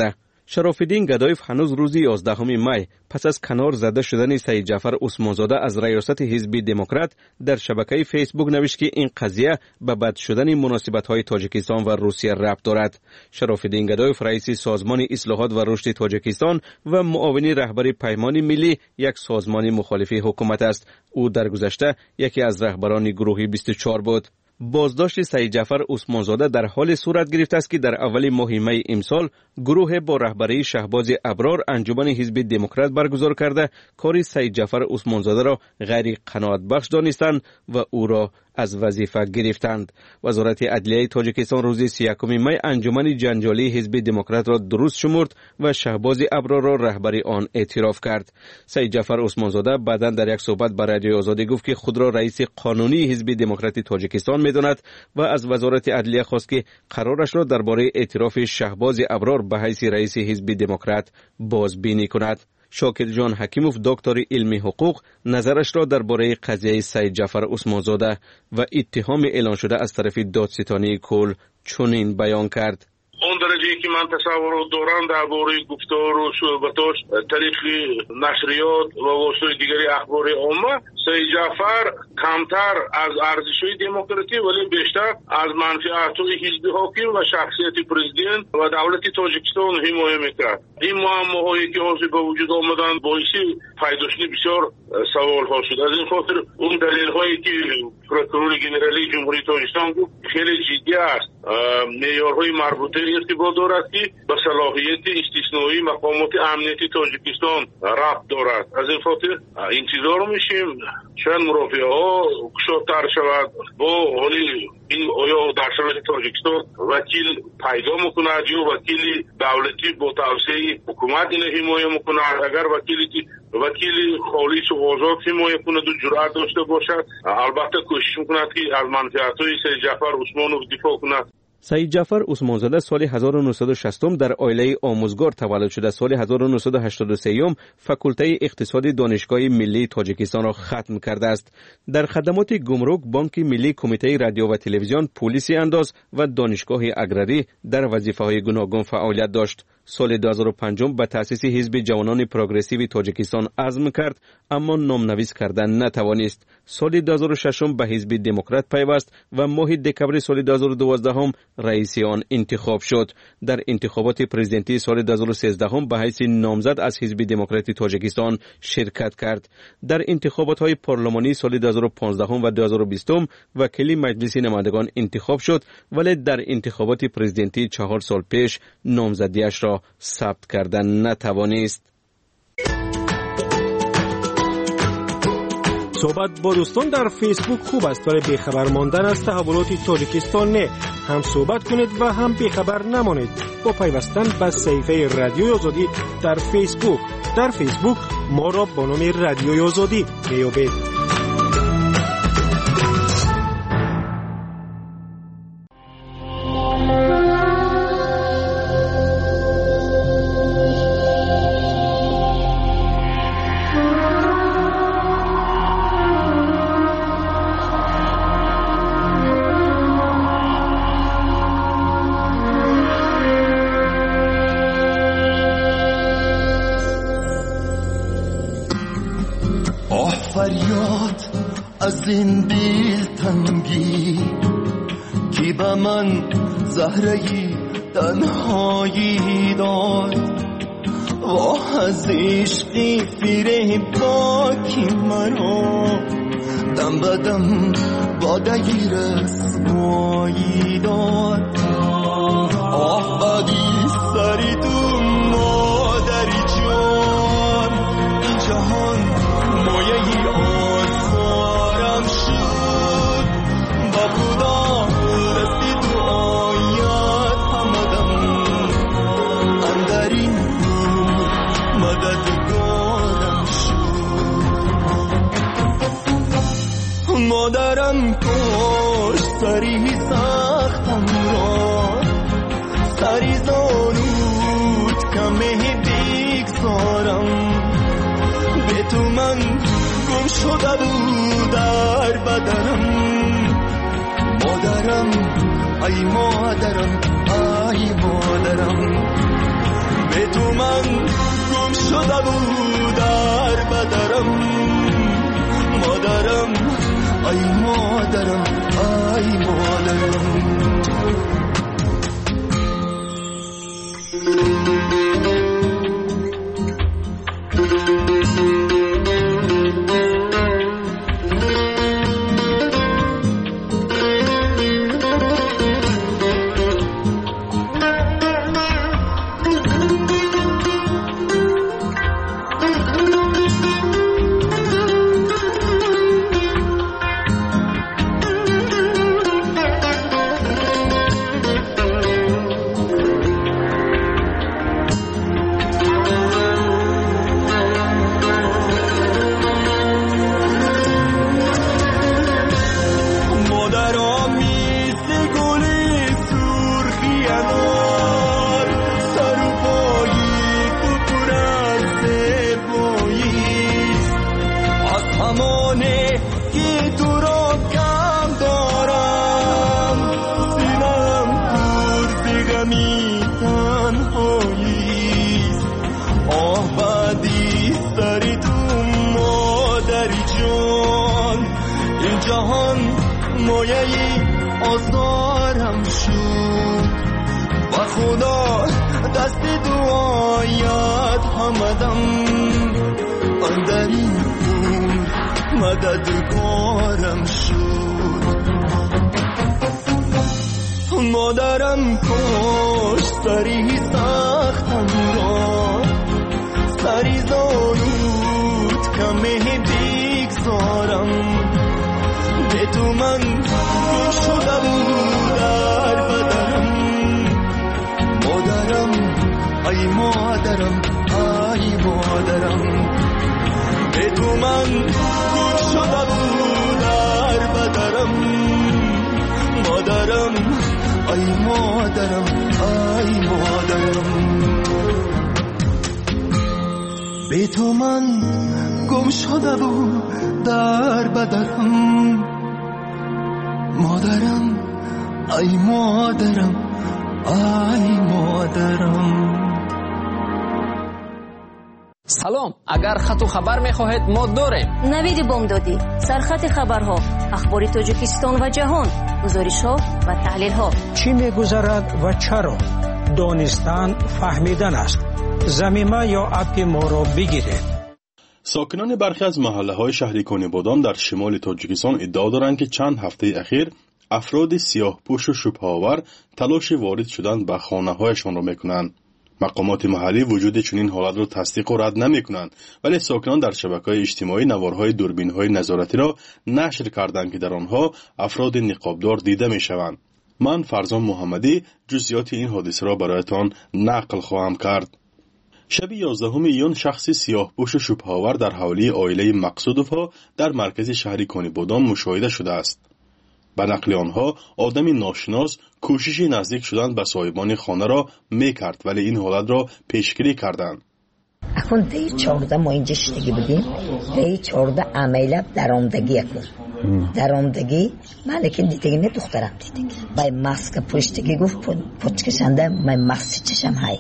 شراف‌الدین گدایف هنوز روز یازدهم می پس از کنار زده شدن سید جعفر عثمانزاده از ریاست حزب دموکرات در شبکه فیسبوک نوشت که این قضیه به بد شدن مناسبت‌های تاجیکستان و روسیه ربط دارد. شراف‌الدین گدایف رئیس سازمان اصلاحات و رشد تاجیکستان و معاون رهبر پیمان ملی یک سازمان مخالف حکومت است. او در گذشته یکی از رهبران گروه بیست و چهار بود. بازداشت سید جعفر عثمانزاده در حال صورت گرفته است که در اول ماه می امسال گروه با رهبری شهباز ابرار انجمن حزب دموکرات برگزار کرده کار سید جعفر عثمانزاده را غیر قناعت بخش دانستند و او را از وظیفه گرفتند. وزارت عدلیه تاجیکستان روز سی و یکم می انجمن جنجالی حزب دموکرات را درست شمرد و شهباز ابرار را رهبری آن اعتراف کرد. سید جعفر عثمانزاده بعدا در یک صحبت با رادیوی آزادی گفت که خود را رئیس قانونی حزب دموکرات تاجیکستان می‌داند و از وزارت عدلیه خواست که قرارش را درباره اعتراف شهباز ابرار به حیث رئیس حزب دموکرات بازبینی کند. شاکر جان حکیموف دکتر علم حقوق نظرش را درباره قضیه سید جعفر عثمانزاده و اتهام اعلان شده از طرف دادستانی کل چنین بیان کرد. اون درجه که من تصور دارم درباره گفتار و صحبتاش طریق نشریات و واسطه دیگری اخبار عامه سید جعفر کمتر از ارزش‌های دموکراسی ولی بیشتر از منفعت‌های حزب حاکم و شخصیت پرزیدنت و دولت تاجیکستان حمایت می‌کرد. این معماهایی که حاصل به وجود آمدن باعث پیدا شدن بسیار سوال‌ها شد. از این خاطر اون دلیل‌هایی که پروکورور ژنرالی جمهوری تاجیکستان گفت خیلی جدی است. معیارهای مربوطه ارتباط دارد که به صلاحیت استثنایی مقامات امنیتی تاجیکستان ربط دارد. از این خاطر انتظار میشیم شاید مرافعه ها کشادتر شود با حالی این آیا در شرایط تاجیکستان وکیل پیدا میکند یا وکیل دولتی با توسعه حکومت این حمایت میکند. اگر وکیلی که وکیل خالص و آزاد حمایت کند و جرأت داشته باشد البته کوشش میکند که از منفعت‌های سید جعفر عثمانوف دفاع کند. سید جعفر عثمانزاده سال هزار و نهصد و شصت در عائله آموزگار تولد شده. سال هزار و نهصد و هشتاد و سه فکولته اقتصادی دانشگاه ملی تاجیکستان را ختم کرده است. در خدمات گمرک، بانک ملی، کمیته رادیو و تلویزیون، پلیس انداز و دانشگاه اگراری در وظیفه‌های گوناگون فعالیت داشت. سال دو هزار و پنج به تأسیس حزب جوانان پروگرسیو تاجیکستان عزم کرد اما نامنویس کردن نتوانست. سال دو هزار و شش به حزب دموکرات پیوست و ماه دکمبر سال دو هزار و دوازده رئیس آن انتخاب شد. در انتخابات پرزیدنتی سال دو هزار و سیزده به حیث نامزد از حزب دموکرات تاجیکستان شرکت کرد. در انتخابات های پارلمانی سال دو هزار و پانزده و دو هزار و بیست وکیل مجلس نمایندگان انتخاب شد ولی در انتخابات پرزیدنتی چهار سال پیش نامزدیش را ثبت کردن نتوانست. صحبت با دوستان در فیسبوک خوب است ولی بیخبر ماندن از تحولات تاجیکستان نه. هم صحبت کنید و هم بیخبر نمانید با پیوستن به صفحه رادیوی آزادی در فیسبوک. در فیسبوک ما را با نام رادیوی آزادی میابید. فریاد از این دل تنگی کی به من زهرهی تنهایی داد و از عشقی فیره باکی مرا دم بدم بادگی رسوایی داد. آه بدی سری تو مادری جان این جهان مایه آثارم شد با خدا رسید و آیات همدم اندرین مددگارم شد. مادرم کش سری سختم را سری زانود کمه بگذارم به تو من گم شده بود در بدنم. مادرم ای مادرم ای مادرم به تو من گم شده بود در بدرم. مادرم ای مادرم ای مادرم. جهان مایه آزارم شد و خدا دست دعایت همدم اندر این عمر مددگارم شد. مادرم کش سری سختم را سری زانود کمه بگذارم. به تو من گم شده بود در بدرم. مادرم ای مادرم ای مادرم. به تو من گم شده بود در بدرم. مادرم ای مادرم ای مادرم. به تو من گم شده بود در بدرم. مادرم ای مادرم ای مادرم. سلام، اگر خط و خبر می‌خواهید ما داریم. نوید بامدادی، سرخط خبرها، اخبار تاجیکستان و جهان، گزارش‌ها و تحلیل‌ها. چی می‌گذرد و چرا؟ دانستن فهمیدن است. ضمیمه یا اپ ما را بگیرید. ساکنان برخی از محله‌های شهر کنیبادام در شمال تاجیکستان ادعا دارند که چند هفته اخیر افراد سیاه‌پوش و شبه‌آور تلاش وارد شدن به خانه‌هایشان را می‌کنند. مقامات محلی وجود چنین حالت را تصدیق و رد نمی‌کنند، ولی ساکنان در شبکه‌های اجتماعی نوارهای دوربین‌های نظارتی را نشر کردند که در آنها افراد نقابدار دیده می‌شوند. من فرزان محمدی جزئیات این حادثه را برایتان نقل خواهم کرد. شب یازدهم ایون شخصی سیاه‌پوش و شبه‌آور در حوالی عائله مقصودوف‌ها در مرکز شهر کنیبادام مشاهده شده است. به نقل آنها آدمی ناشناس کوشش نزدیک شدن به صاحبان خانه را میکرد، ولی این حالت را پیشگیری کردند. اکن دی چهارده ما اینجا شدگی بودیم، دی چهارده عمیله درآمدگی اکن درآمدگی من لیکن دیدگی نه دخترم دیدگی بای ماسک پشتگی گفت پچکشنده من ماسک چشم های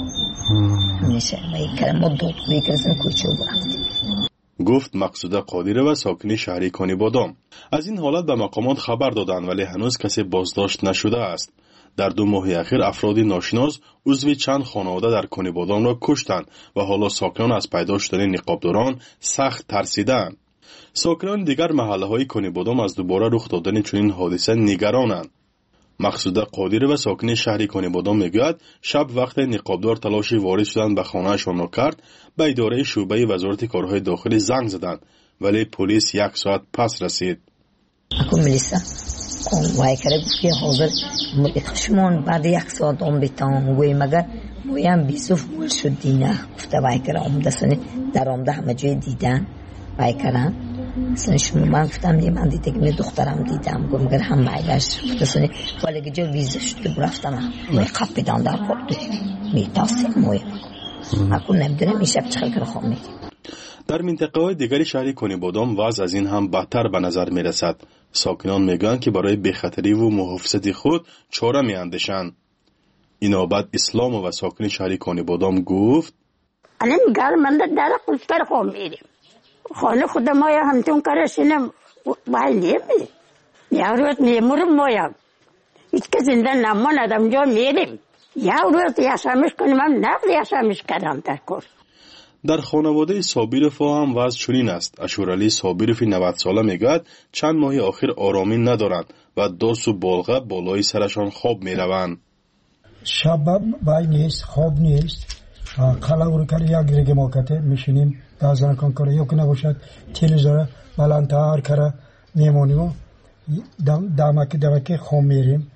همیشه من کلمه دو بیکرسن کوچه برم گفت مقصوده قادره و ساکنی شهری کنیبادام. از این حالت به مقامات خبر دادند، ولی هنوز کسی بازداشت نشده است. در دو ماه اخیر افراد ناشناس عضو چند خانواده در کنیبادام را کشتند و حالا ساکنان از پیدا شدن نقابداران سخت ترسیدند. ساکنان دیگر محله‌های کنیبادام از دوباره رخ دادن چنین حادثه نگرانند. مقصوده قادره و ساکن شهر کنیبادام میگوید شب وقت نقابدار تلاش وارد شدن به خانه‌شان را کرد، به اداره شعبه وزارت کارهای داخلی زنگ زدند، ولی پلیس یک ساعت پس رسید. اكو ملیسا وای کرد که حاضر ملکشمون بعد یک ساعت اون بیتان وی مگر مویم بیسوف مول شد دینه گفته وای کرد آمده سنی در آمده همه جای دیدن وای کرد سنی شما من گفتم نیم من دیده که دخترم دیدم گفت مگر هم مایلش گفته سنی ولی که جو ویزه شد که برفتم موی قبی دان در خورد میتاسیم موی اکو نمیدونه میشه بچخل که خواهم میگیم. در منطقه های دیگری شهر کنیبادام وضع از این هم بدتر به نظر می رسد. ساکنان میگویند که برای بخطری و محافظت خود چاره می اندیشند. اینابت اسلام و ساکن شهر کانیبادام گفت الان گل من در قصر خو میریم خانه خود ما یا همتون کرشینم ولی یا روز میمورم ما یا هیچ که زنده نماند اونجا میریم یا روز یاشمش کنیم هم نفل یاشمش کردم در کور. در خانواده صابیرف هم وضع چنین است. اشورعلی صابیرف نود ساله میگوید چند ماه آخر آرامی ندارند و داس و بالغه بالای سرشان خواب میروند. شب وای نیست، خواب نیست. خلاور کاری یک ریگ موقته میشینیم دازن کن کاری یا که نباشد تلویزیون بلندتر کره میمونیم دمکی دمکی خواب میریم.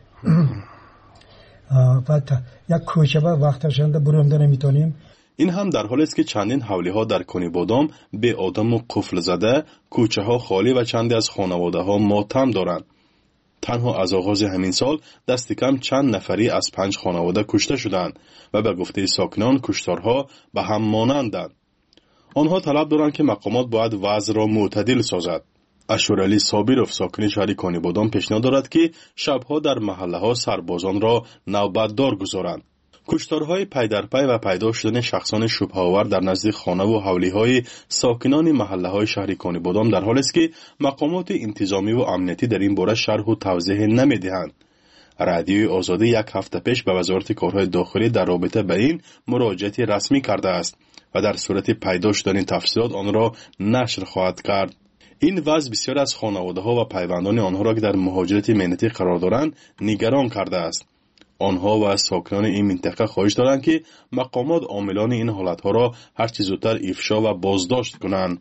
بعد یک کوچه با وقتشنده برونده نمیتونیم. این هم در حالی است که چندین حولی ها در کانیبادام به آدم و قفل زده، کوچه ها خالی و چندی از خانواده ها ماتم دارند. تنها از آغاز همین سال دست کم چند نفری از پنج خانواده کشته شدند و به گفته ساکنان کشتارها به هم مانندند. آنها طلب دارند که مقامات باید وضع را معتدل سازد. اشورعلی صابیرف ساکن شهر کانیبادام پیشنهاد دارد که شبها در محله ها سربازان را نوبتدار گذارند. کشتارهای پی در پی و پیدا شدن شخصان شبه‌آور در نزد خانه و حولی‌های ساکنان محله‌های شهر کانیبادام در حالی است که مقامات انتظامی و امنیتی در این باره شرح و توضیح نمی‌دهند. رادیوی آزادی یک هفته پیش به وزارت کارهای داخلی در رابطه با این مراجعه رسمی کرده است و در صورت پیدا شدن تفصیلات آن را نشر خواهد کرد. این وضع بسیار از خانواده‌ها و پیوندان آنها را که در مهاجرت مهنتی قرار دارند نگران کرده است. آنها و ساکنان این منطقه خواهش دارند که مقامات عاملان این حالتها را هر چه زودتر افشا و بازداشت کنند.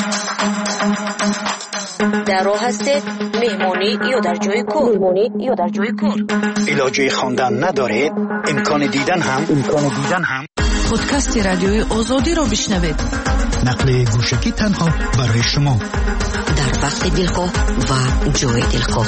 در راه هستید مهمانی یا در جای کار مهمانی یا در جای کار علاجه خواندن ندارید امکان دیدن هم امکان دیدن هم پادکست رادیوی آزادی را بشنوید. نقل گوشکی تنها برای شما در وقت دلخواه و جای دلخواه.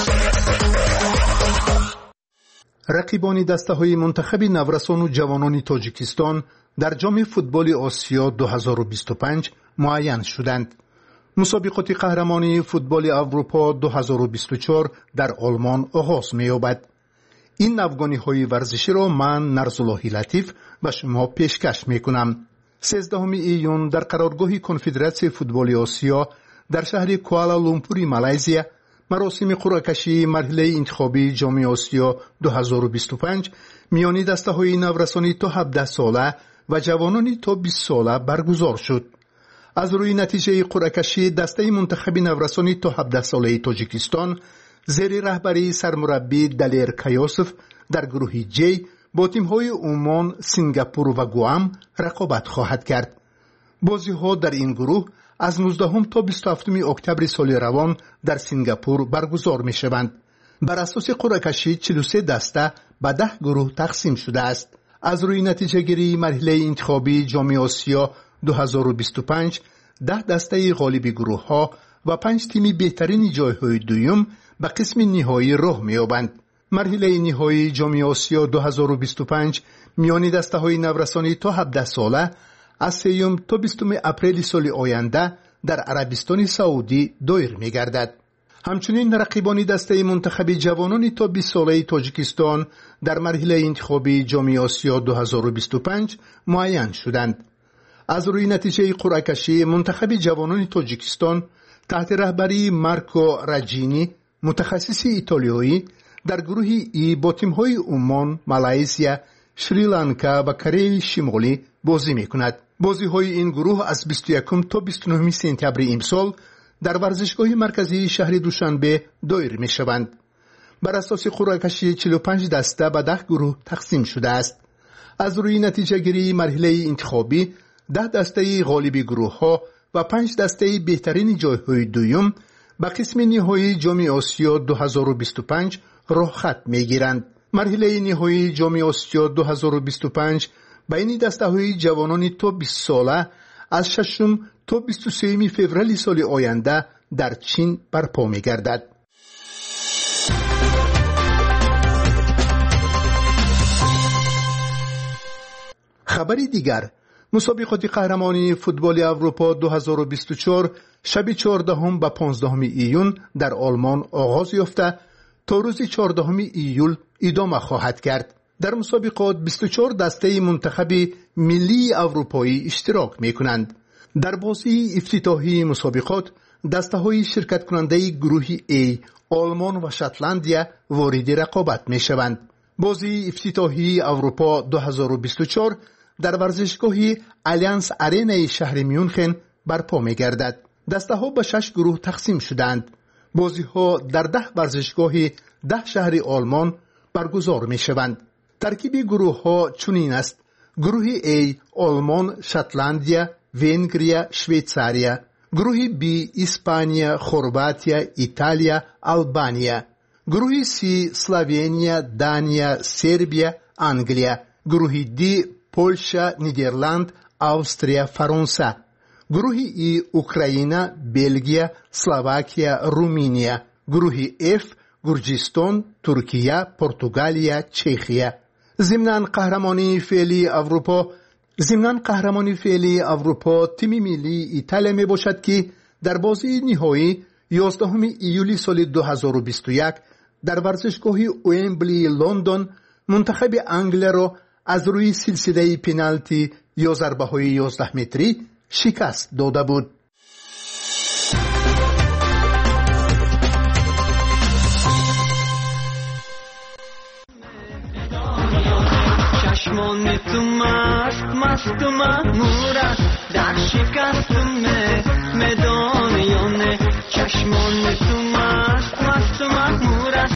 رقیبان دسته‌های منتخب نورسان و جوانان تاجیکستان در جام فوتبال آسیا دو هزار و بیست و پنج معین شدند. مسابقات قهرمانی فوتبال اروپا دو هزار و بیست و چهار در آلمان آغاز می‌یابد. این نوگانی‌های ورزشی را من نرزاللهی لطیف به شما پیشکش می‌کنم. سیزدهم ایون در قرارگاه کنفدراسیون فوتبال آسیا در شهر کوالالامپور مالزی مراسم قرعه کشی مرحله انتخابی جام آسیا دو هزار و بیست و پنج میان دسته‌های نورسانی تا هفده ساله و جوانانی تا بیست ساله برگزار شد. از روی نتیجه قرعه کشی دسته منتخب نورسانی تا هفده ساله تاجیکستان زیر رهبری سرمربی دلیر کایوسف در گروه جی با تیم‌های عمان، سنگاپور و گوام رقابت خواهد کرد. بازی‌ها در این گروه از نوزدهم تا بیست و هفتم اکتبر سال روان در سنگاپور برگزار می‌شوند. بر اساس قرعه کشی چهل و سه دسته به ده گروه تقسیم شده است. از روی نتیجه گیری مرحله انتخابی جام آسیا دو هزار و بیست و پنج ده دسته غالب گروه‌ها و پنج تیم بهترین جای‌های دوم به قسم نهایی راه می‌یابند. مرحله نهایی جام آسیا دو هزار و بیست و پنج میان دسته‌های نورسانی تا هفده ساله از سوم تا بیستم اپریل سال آینده در عربستان سعودی دایر می‌گردد. همچنین رقیبان دسته منتخب جوانان تا بیست ساله تاجیکستان در مرحله انتخابی جام آسیا دو هزار و بیست و پنج معین شدند. از روی نتیجه قرعه کشی منتخب جوانان تاجیکستان تحت رهبری مارکو راجینی متخصص ایتالیایی در گروه ای با تیم‌های عمان، مالزی، شریلانکا و کره شمالی بازی می‌کند. بازی‌های این گروه از بیست و یکم تا بیست و نهم سپتامبر امسال در ورزشگاه مرکزی شهر دوشنبه دایر می‌شوند. بر اساس قرعه کشی چهل و پنج دسته به ده گروه تقسیم شده است. از روی نتیجه گیری مرحله انتخابی ده دسته غالب گروه‌ها و پنج دسته بهترین جای‌های دوم به قسم نهایی جام آسیا دو هزار و بیست و پنج راه خط می‌گیرند. مرحله نهایی جام آسیا دو هزار و بیست و پنج بین دسته‌های جوانان تا بیست ساله از ششم تا بیست و سوم فوریه سال آینده در چین برپا می‌گردد. خبری دیگر، مسابقات قهرمانی فوتبال اروپا دو هزار و بیست و چهار شب چهاردهم و پانزدهم ایون در آلمان آغاز یافته تا روز چهاردهم ایول ادامه خواهد کرد. در مسابقات بیست و چهار دسته منتخب ملی اروپایی اشتراک می کنند. در بازی افتتاحی مسابقات دسته های شرکت کننده گروه A آلمان و شتلندیا وارد رقابت می شوند. بازی افتتاحی اروپا دو هزار و بیست و چهار در ورزشگاه الیانس آرنا شهر میونخن برپا می گردد. دسته ها به شش گروه تقسیم شدند. بازی ها در ده ورزشگاه ده شهر آلمان برگزار می شوند. ترکیب گروه ها چنین است: گروه A آلمان، شتلندیا، ونگریا، شویتزاریا. گروه B اسپانیا، خرواطیا، ایتالیا، آلبانیا. گروه C اسلوونیا، دانیا، سربیا، انگلیا. گروه D پولشا، نیدرلند، استریا، فرانسه. گروه E اوکراین، بلژیم، اسلواکیا، رومانیا. گروه F گرجستان، ترکیه، پرتغالیا، چخیا. ضمناً قهرمانی فعلی اروپا ضمناً قهرمانی فعلی اروپا تیم ملی ایتالیا می باشد که در بازی نهایی یازدهم ایولی سال دو هزار و بیست و یک در ورزشگاه ومبلی لندن منتخب انگلیا را از روی سلسله پنالتی یا ضربه های یازده متری شکست داده بود. چشمان تو مست مست و مأمور است در شکست میدانیانه. چشمان تو مست مست و مأمور است